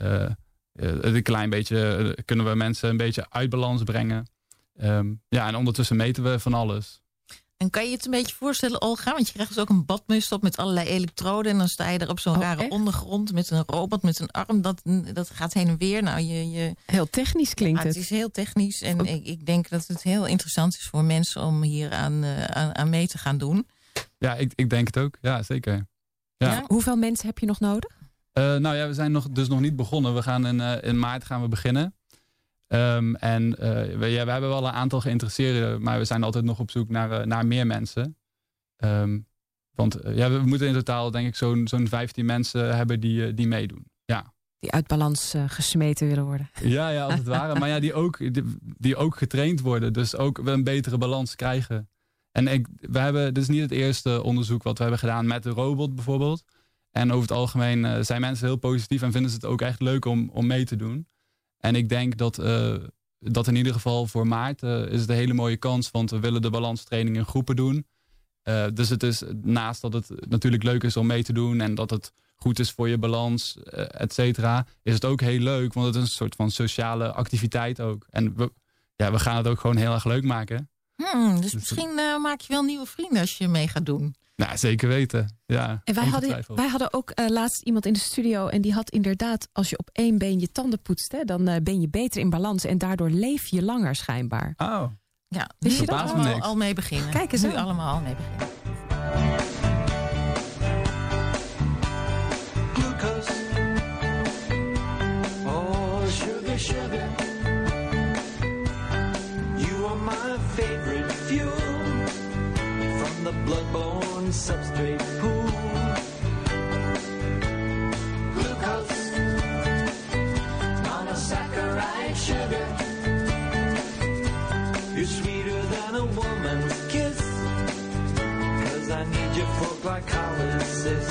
kunnen we mensen een beetje uit balans brengen. En ondertussen meten we van alles. En kan je het een beetje voorstellen, Olga? Want je krijgt dus ook een badmuts op met allerlei elektroden. En dan sta je er op zo'n rare ondergrond met een robot, met een arm. Dat gaat heen en weer. Nou, heel technisch klinkt het. Het is heel technisch. En ik denk dat het heel interessant is voor mensen om hier aan mee te gaan doen. Ja, ik denk het ook. Ja, zeker. Ja. Hoeveel mensen heb je nog nodig? We zijn nog niet begonnen. We gaan in maart gaan we beginnen. We hebben wel een aantal geïnteresseerden, maar we zijn altijd nog op zoek naar meer mensen. We moeten in totaal denk ik zo'n 15 mensen hebben die meedoen. Ja. Die uit balans gesmeten willen worden. Ja, als het ware. Maar ja, die ook getraind worden. Dus ook een betere balans krijgen. En dit is niet het eerste onderzoek wat we hebben gedaan met de robot bijvoorbeeld. En over het algemeen zijn mensen heel positief en vinden ze het ook echt leuk om mee te doen. En ik denk dat dat in ieder geval voor maart is het een hele mooie kans. Want we willen de balanstraining in groepen doen. Dus het is naast dat het natuurlijk leuk is om mee te doen. En dat het goed is voor je balans, et cetera. Is het ook heel leuk. Want het is een soort van sociale activiteit ook. En we gaan het ook gewoon heel erg leuk maken. Dus misschien maak je wel nieuwe vrienden als je mee gaat doen. Nou, zeker weten. Ja, en wij hadden ook laatst iemand in de studio en die had inderdaad, als je op 1 been je tanden poetst, hè, dan ben je beter in balans en daardoor leef je langer schijnbaar. Oh. Ja, wist je dat al mee beginnen. Kijk eens nu allemaal al mee beginnen. Glucose. Oh, sugar, sugar. You are my favorite fuel. From the blood-borne substrate pool. Glucose, monosaccharide sugar. You're sweeter than a woman's kiss. 'Cause I need you for glycolysis.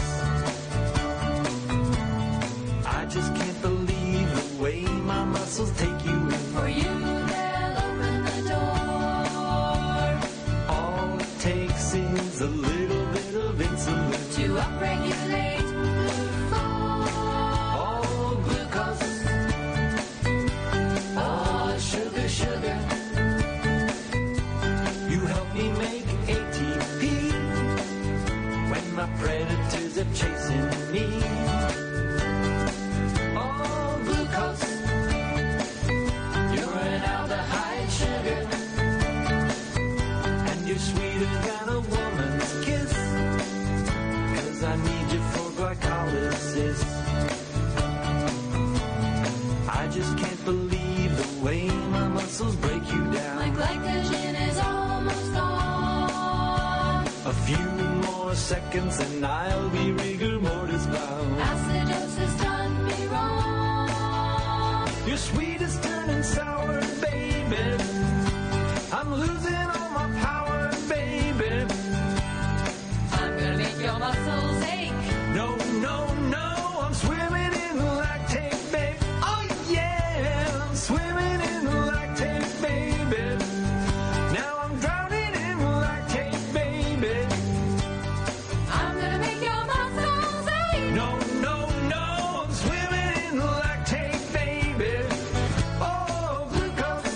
I just can't believe the way my muscles take you in. For you, they'll open the door. All it takes is a little bit of insulin to upregulate oh, glucose. Oh, sugar, sugar. You help me make ATP when my predators are chasing me. Oh, glucose. You're an aldehyde sugar. And you're sweeter than a woman's kiss. 'Cause I need you for glycolysis. I just can't believe the way my muscles break you down. My glycogen is almost gone. A few more seconds and I'll be rigor mortis bound. Acidosis done me wrong. Your sweet is turning sour, baby. I'm losing all my power, baby. I'm gonna make your muscles ache. No, no, no, I'm swimming in the lactate, babe. Oh yeah, I'm swimming in the lactate, baby. Now I'm drowning in the lactate, baby. I'm gonna make your muscles ache. No, no, no, I'm swimming in the lactate, baby. Oh, glucose.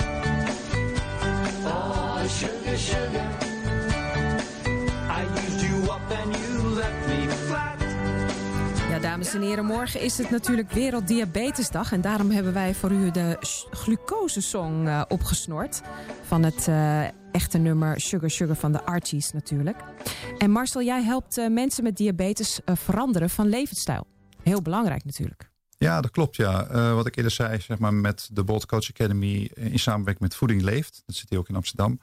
Oh, sugar, sugar. I used you up and you left me flat. Ja, dames en heren, morgen is het natuurlijk Werelddiabetesdag. En daarom hebben wij voor u de glucosesong opgesnord. Van het echte nummer Sugar Sugar van de Archies natuurlijk. En Marcel, jij helpt mensen met diabetes veranderen van levensstijl. Heel belangrijk natuurlijk. Ja, dat klopt. Ja. Wat ik eerder zei, zeg maar, met de Bold Coach Academy in samenwerking met Voeding Leeft. Dat zit hier ook in Amsterdam.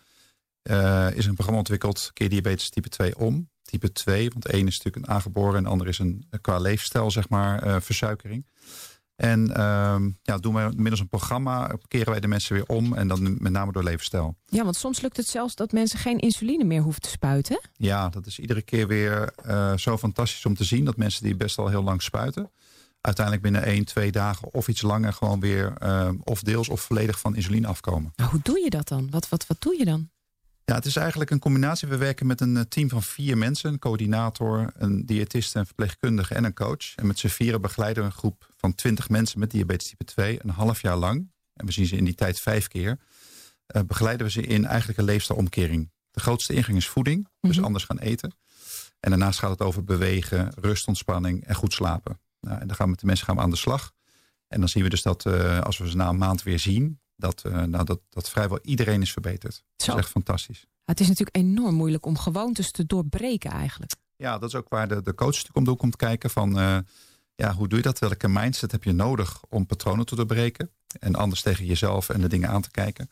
Is een programma ontwikkeld, keer diabetes type 2 om. Type 2, want 1 is natuurlijk een aangeboren en de ander is een qua leefstijl, zeg maar, versuikering. En doen wij middels een programma, keren wij de mensen weer om en dan met name door levensstijl. Ja, want soms lukt het zelfs dat mensen geen insuline meer hoeven te spuiten. Ja, dat is iedere keer weer zo fantastisch om te zien dat mensen die best al heel lang spuiten, uiteindelijk binnen 1-2 dagen of iets langer gewoon weer of deels of volledig van insuline afkomen. Nou, hoe doe je dat dan? Wat doe je dan? Ja, het is eigenlijk een combinatie. We werken met een team van 4 mensen. Een coördinator, een diëtist, een verpleegkundige en een coach. En met z'n 4 begeleiden we een groep van 20 mensen met diabetes type 2 een half jaar lang. En we zien ze in die tijd 5 keer. Begeleiden we ze in eigenlijk een leefstijlomkering. De grootste ingang is voeding, dus anders gaan eten. En daarnaast gaat het over bewegen, rust, ontspanning en goed slapen. Nou, en dan gaan we met de mensen aan de slag. En dan zien we dus dat als we ze na een maand weer zien, dat vrijwel iedereen is verbeterd. Dat is echt fantastisch. Het is natuurlijk enorm moeilijk om gewoontes te doorbreken eigenlijk. Ja, dat is ook waar de coach natuurlijk om de hoek komt kijken. Van, hoe doe je dat? Welke mindset heb je nodig om patronen te doorbreken? En anders tegen jezelf en de dingen aan te kijken.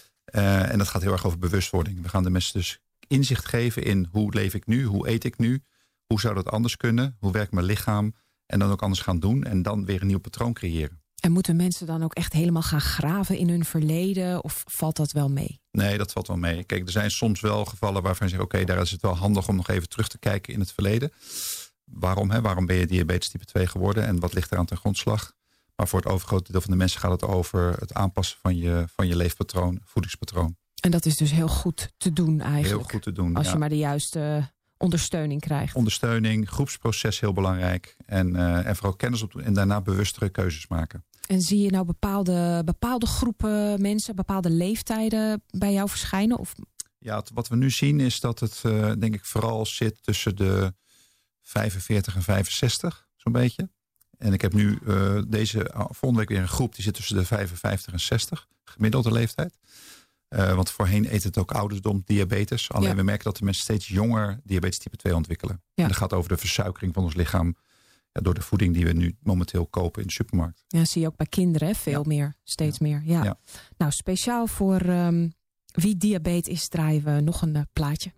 En dat gaat heel erg over bewustwording. We gaan de mensen dus inzicht geven in hoe leef ik nu? Hoe eet ik nu? Hoe zou dat anders kunnen? Hoe werkt mijn lichaam? En dan ook anders gaan doen. En dan weer een nieuw patroon creëren. En moeten mensen dan ook echt helemaal gaan graven in hun verleden? Of valt dat wel mee? Nee, dat valt wel mee. Kijk, er zijn soms wel gevallen waarvan je zegt, oké, daar is het wel handig om nog even terug te kijken in het verleden. Waarom ben je diabetes type 2 geworden en wat ligt eraan ten grondslag? Maar voor het overgrote deel van de mensen gaat het over het aanpassen van je leefpatroon, voedingspatroon. En dat is dus heel goed te doen eigenlijk. Heel goed te doen, als je maar de juiste ondersteuning krijgt. Ondersteuning, groepsproces heel belangrijk. En vooral kennis opdoen en daarna bewustere keuzes maken. En zie je nou bepaalde groepen mensen, bepaalde leeftijden bij jou verschijnen? Of? Ja, wat we nu zien is dat het denk ik vooral zit tussen de 45 en 65, zo'n beetje. En ik heb nu volgende week weer een groep die zit tussen de 55 en 60, gemiddelde leeftijd. Want voorheen eet het ook ouderdom diabetes. Alleen we merken dat de mensen steeds jonger diabetes type 2 ontwikkelen. Ja. En dat gaat over de versuikering van ons lichaam. Ja, door de voeding die we nu momenteel kopen in de supermarkt. Ja, zie je ook bij kinderen veel meer. Steeds meer. Ja. Nou, speciaal voor wie diabetes is, draaien we nog een plaatje.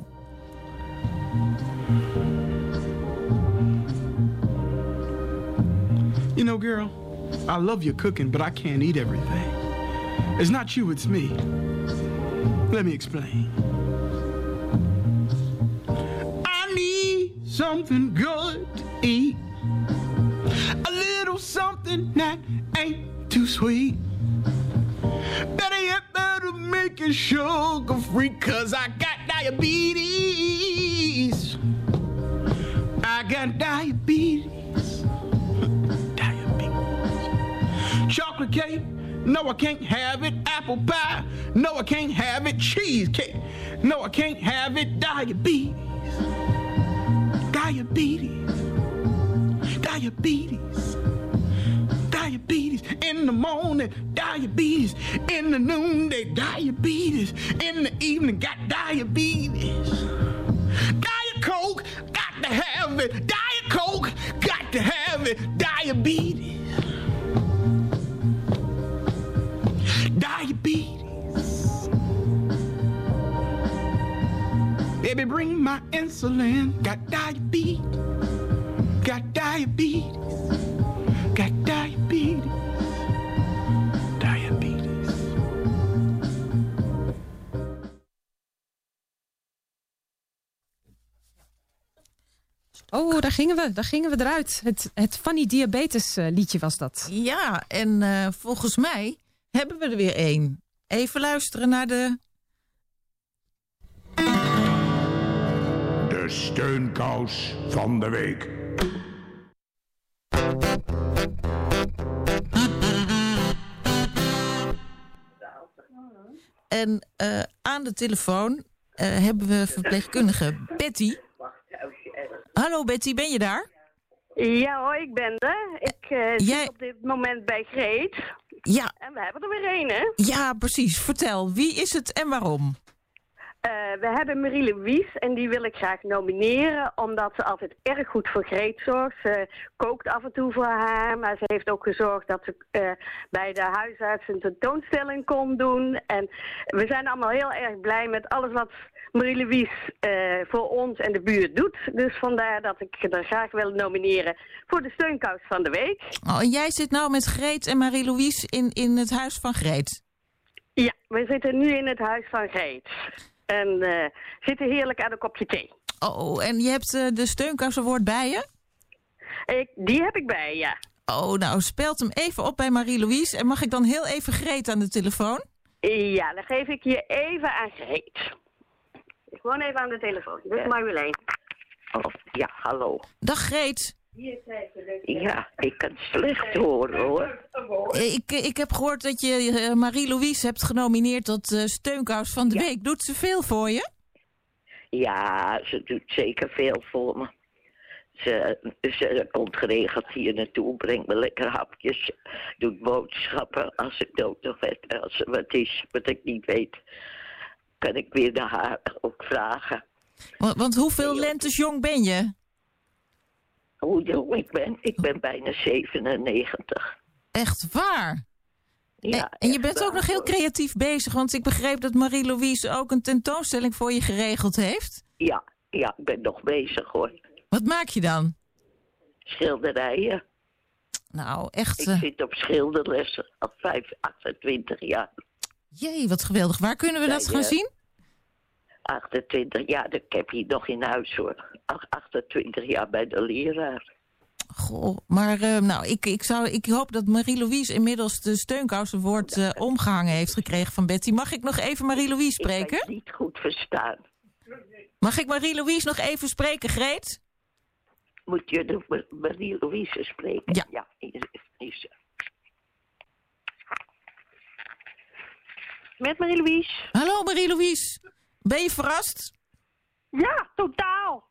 You know, girl, I love your cooking, but I can't eat everything. It's not you, it's me. Let me explain. I need something good to eat. A little something that ain't too sweet. Better yet, better make it sugar-free, 'cause I got diabetes. I got diabetes. Chocolate cake, no I can't have it. Apple pie, no I can't have it. Cheesecake, no I can't have it. Diabetes, diabetes, diabetes, diabetes. In the morning, diabetes. In the noonday, diabetes. In the evening, got diabetes. Diet Coke, got to have it. Diet Coke, got to have it. Diabetes. Diabetes. Baby, bring my insulin. Got diabetes. Got diabetes. Got diabetes. Diabetes. Oh, daar gingen we eruit. Het Funny Diabetes liedje was dat. Ja, en volgens mij hebben we er weer één. Even luisteren naar de steunkous van de week. En aan de telefoon hebben we verpleegkundige Betty. Hallo Betty, ben je daar? Ja hoor, ik ben er. Ik zit op dit moment bij Greet. Ja. En we hebben er weer één, hè? Ja, precies. Vertel, wie is het en waarom? We hebben Marie-Louise en die wil ik graag nomineren, omdat ze altijd erg goed voor Greet zorgt. Ze kookt af en toe voor haar, maar ze heeft ook gezorgd dat ze bij de huisarts een tentoonstelling kon doen. En we zijn allemaal heel erg blij met alles wat Marie-Louise voor ons en de buurt doet. Dus vandaar dat ik er graag wil nomineren voor de steunkous van de week. Oh, en jij zit nou met Greet en Marie-Louise in het huis van Greet? Ja, we zitten nu in het huis van Greet. En zitten heerlijk aan een kopje thee. Oh, en je hebt de steunkous award bij je? Die heb ik bij, ja. Oh, nou, speld hem even op bij Marie-Louise. En mag ik dan heel even Greet aan de telefoon? Ja, dan geef ik je even aan Greet. Gewoon even aan de telefoon. Dit is Marjolein. Oh, ja, hallo. Dag Greet. Ja, ik kan slecht horen hoor. Ik heb gehoord dat je Marie-Louise hebt genomineerd tot steunkous van de week. Doet ze veel voor je? Ja, ze doet zeker veel voor me. Ze komt geregeld hier naartoe, brengt me lekker hapjes, doet boodschappen. Als ik dood nog weet, als er wat is wat ik niet weet, kan ik weer naar haar ook vragen. Want hoeveel lentes jong ben je? Hoe jong ik ben? Ik ben bijna 97. Echt waar? Ja, en je bent ook nog heel creatief bezig, want ik begreep dat Marie-Louise ook een tentoonstelling voor je geregeld heeft. Ja, ik ben nog bezig hoor. Wat maak je dan? Schilderijen. Nou, echt... Ik zit op schilderlessen al 28 jaar. Jee, wat geweldig. Waar kunnen we dat gaan zien? 28 jaar, ik heb hier nog in huis hoor. 28 jaar bij de leraar. Goh, maar ik hoop dat Marie-Louise inmiddels de steunkousenwoord omgehangen heeft gekregen van Betty. Mag ik nog even Marie-Louise spreken? Ik kan het niet goed verstaan. Mag ik Marie-Louise nog even spreken, Greet? Moet je de Marie-Louise spreken? Ja. Ja, is. Met Marie-Louise. Hallo Marie-Louise. Ben je verrast? Ja, totaal.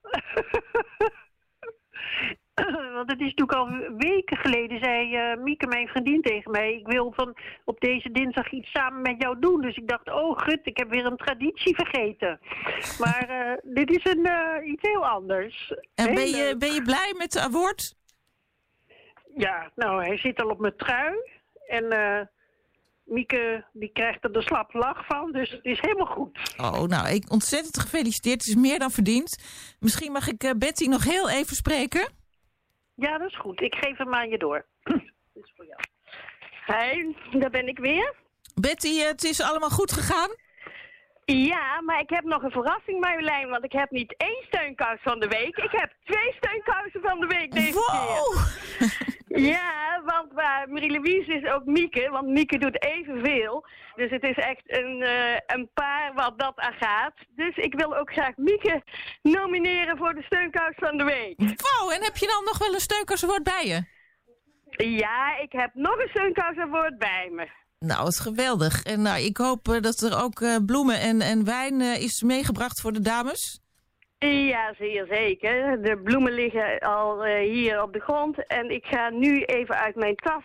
Want het is natuurlijk al weken geleden, zei Mieke, mijn vriendin, tegen mij. Ik wil op deze dinsdag iets samen met jou doen. Dus ik dacht, oh gut, ik heb weer een traditie vergeten. Maar dit is iets heel anders. En ben je blij met de award? Ja, nou, hij zit al op mijn trui. En Mieke, die krijgt er de slap lach van. Dus het is helemaal goed. Oh, nou, ontzettend gefeliciteerd. Het is meer dan verdiend. Misschien mag ik Betty nog heel even spreken? Ja, dat is goed. Ik geef hem aan je door. Dit is voor jou. Hey, daar ben ik weer. Betty, het is allemaal goed gegaan? Ja, maar ik heb nog een verrassing, Marjolein. Want ik heb niet 1 steunkous van de week. Ik heb 2 steunkousen van de week deze keer. Ja, want Marie-Louise is ook Mieke. Want Mieke doet evenveel. Dus het is echt een paar wat dat aan gaat. Dus ik wil ook graag Mieke nomineren voor de steunkous van de week. Wow, en heb je dan nog wel een steunkousenwoord bij je? Ja, ik heb nog een steunkousenwoord bij me. Nou, wat geweldig. En ik hoop dat er ook bloemen en wijn is meegebracht voor de dames. Ja, zeer zeker. De bloemen liggen al hier op de grond. En ik ga nu even uit mijn tas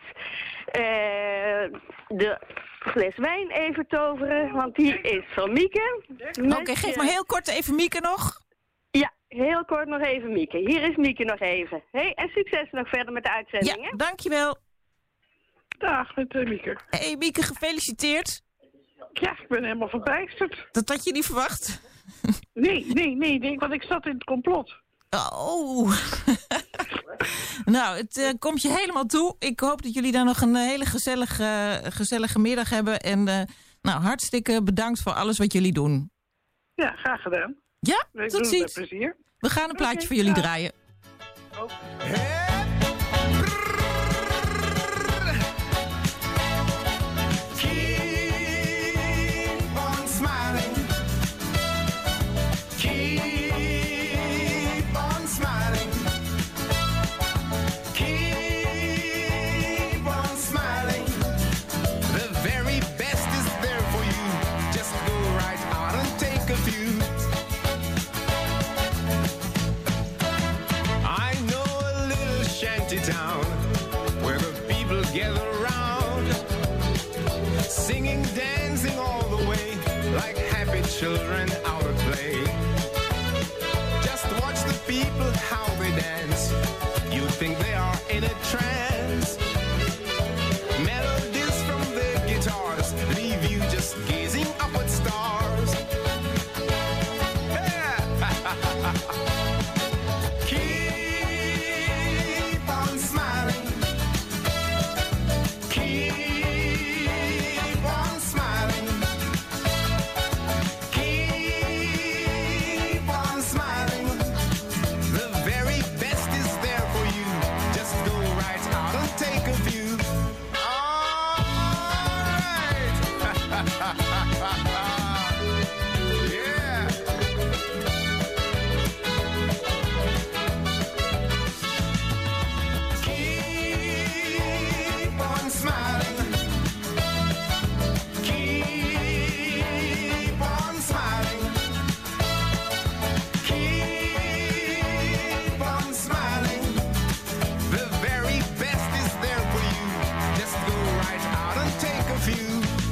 de fles wijn even toveren. Want die is van Mieke. Oké, geef maar heel kort even Mieke nog. Ja, heel kort nog even Mieke. Hier is Mieke nog even. Hey, en succes nog verder met de uitzending. Ja, dankjewel. Dag, met Mieke. Hey Mieke, gefeliciteerd. Ja, ik ben helemaal verbijsterd. Dat had je niet verwacht? Nee, want ik zat in het complot. Oh. Nou, het komt je helemaal toe. Ik hoop dat jullie daar nog een hele gezellige middag hebben. En nou, hartstikke bedankt voor alles wat jullie doen. Ja, graag gedaan. Ja, wij tot ziens. Met plezier. We gaan een plaatje voor jullie draaien. Oh. town where the people gather around, singing, dancing all the way like happy children out at play. Just watch the people how they dance. You think they are in a trance. Melodies from their guitars leave you just gazing up at stars. Yeah. Keep on smiling. Keep on smiling. Keep on smiling. The very best is there for you. Just go right out and take a view. All right. Yeah. Keep on smiling. Keep on smiling. Keep on smiling. The very best is there for you. Just go right out and take a view.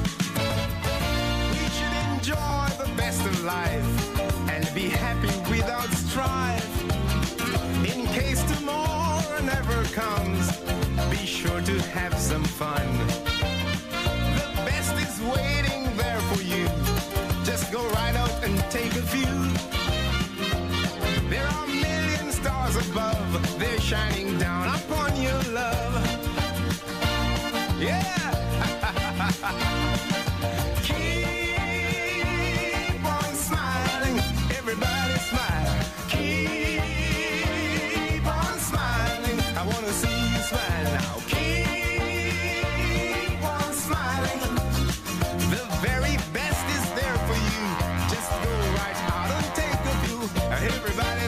We should enjoy the best of life and be happy without strife. In case tomorrow never comes, be sure to have some fun. The best is waiting there for you. Just go right out and take a view. There are million stars above, they're shining down upon your love. Yeah. Keep on smiling, everybody smile. Keep on smiling. I want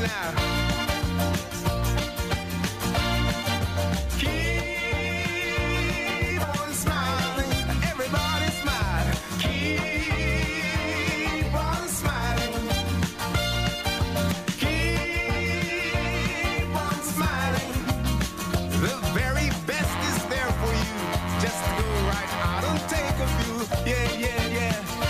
now. Keep on smiling, everybody smile. Keep on smiling. Keep on smiling. The very best is there for you. Just go right out and take a view. Yeah, yeah, yeah.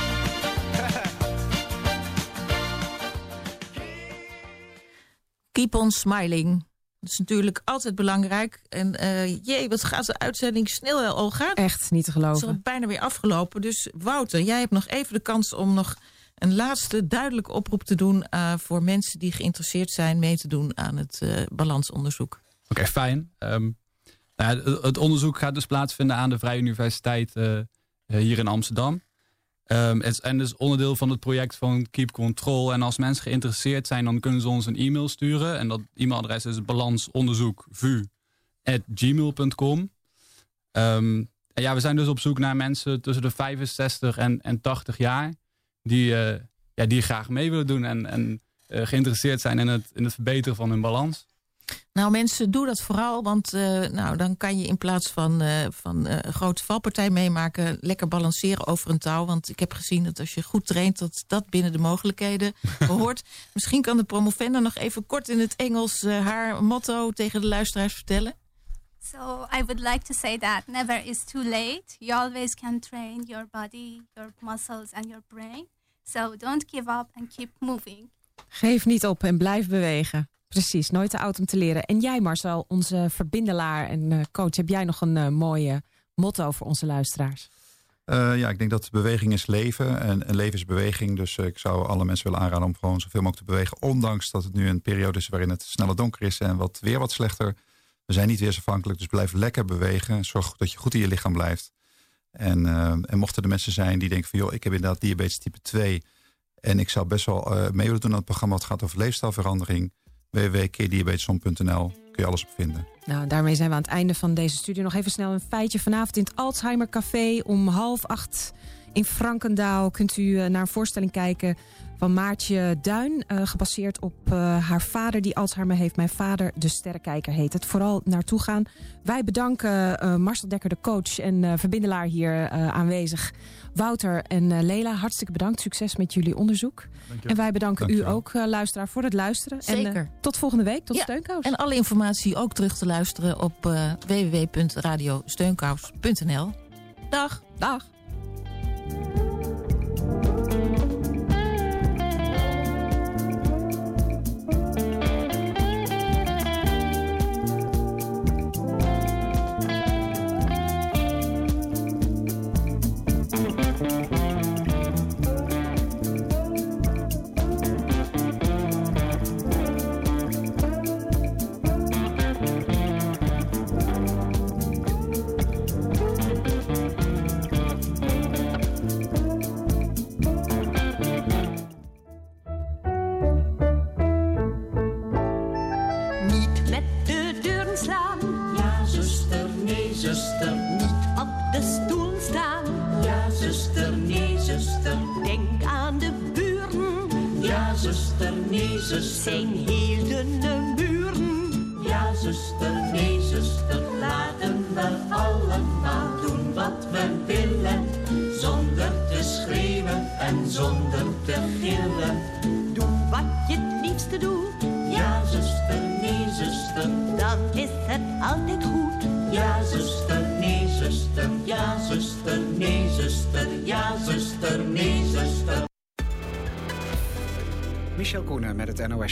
Keep on smiling. Dat is natuurlijk altijd belangrijk. En wat gaat de uitzending snel al gaan? Echt niet te geloven. Het is al bijna weer afgelopen. Dus Wouter, jij hebt nog even de kans om nog een laatste duidelijke oproep te doen voor mensen die geïnteresseerd zijn mee te doen aan het balansonderzoek. Oké, fijn. Het onderzoek gaat dus plaatsvinden aan de Vrije Universiteit hier in Amsterdam. En dus onderdeel van het project van Keep Control. En als mensen geïnteresseerd zijn, dan kunnen ze ons een e-mail sturen. En dat e-mailadres is balansonderzoekvu@gmail.com. En ja, we zijn dus op zoek naar mensen tussen de 65 en 80 jaar. Die graag mee willen doen en geïnteresseerd zijn in het verbeteren van hun balans. Nou mensen, doe dat vooral, want dan kan je in plaats van een grote valpartij meemaken, lekker balanceren over een touw. Want ik heb gezien dat als je goed traint, dat binnen de mogelijkheden hoort. Misschien kan de promovenda nog even kort in het Engels haar motto tegen de luisteraars vertellen. So I would like to say that never is too late. You always can train your body, your muscles and your brain. So don't give up and keep moving. Geef niet op en blijf bewegen. Precies, nooit te oud om te leren. En jij Marcel, onze verbindelaar en coach, heb jij nog een mooie motto voor onze luisteraars? Ik denk dat beweging is leven en leven is beweging. Dus ik zou alle mensen willen aanraden om gewoon zoveel mogelijk te bewegen. Ondanks dat het nu een periode is waarin het sneller donker is en wat slechter. We zijn niet weersafhankelijk, dus blijf lekker bewegen. Zorg dat je goed in je lichaam blijft. En mochten er mensen zijn die denken van joh, ik heb inderdaad diabetes type 2. En ik zou best wel mee willen doen aan het programma wat gaat over leefstijlverandering. www.keerdiabetesom.nl kun je alles op vinden. Nou, daarmee zijn we aan het einde van deze studie. Nog even snel een feitje. Vanavond in het Alzheimer Café om 7:30 in Frankendaal kunt u naar een voorstelling kijken van Maartje Duin. Gebaseerd op haar vader die Alzheimer heeft. Mijn vader, de sterrenkijker heet het. Vooral naartoe gaan. Wij bedanken Marcel Dekker, de coach en verbindelaar hier aanwezig. Wouter en Lela, hartstikke bedankt. Succes met jullie onderzoek. En wij bedanken u ook, luisteraar, voor het luisteren. Zeker. En tot volgende week, tot Steunkous. En alle informatie ook terug te luisteren op www.radiosteunkous.nl. Dag. Dag. Zijn heel dunne muren. Ja, zuster, nee, zuster, laten we allemaal doen wat we willen. Zonder te schreeuwen en zonder te gillen. Doe wat je het liefste doet. Ja, zuster, nee, zuster, dan is het altijd goed. Ja, zuster, nee, zuster, ja, zuster, nee, zuster, ja, zuster, nee, zuster. Michel Koenen met het NOS.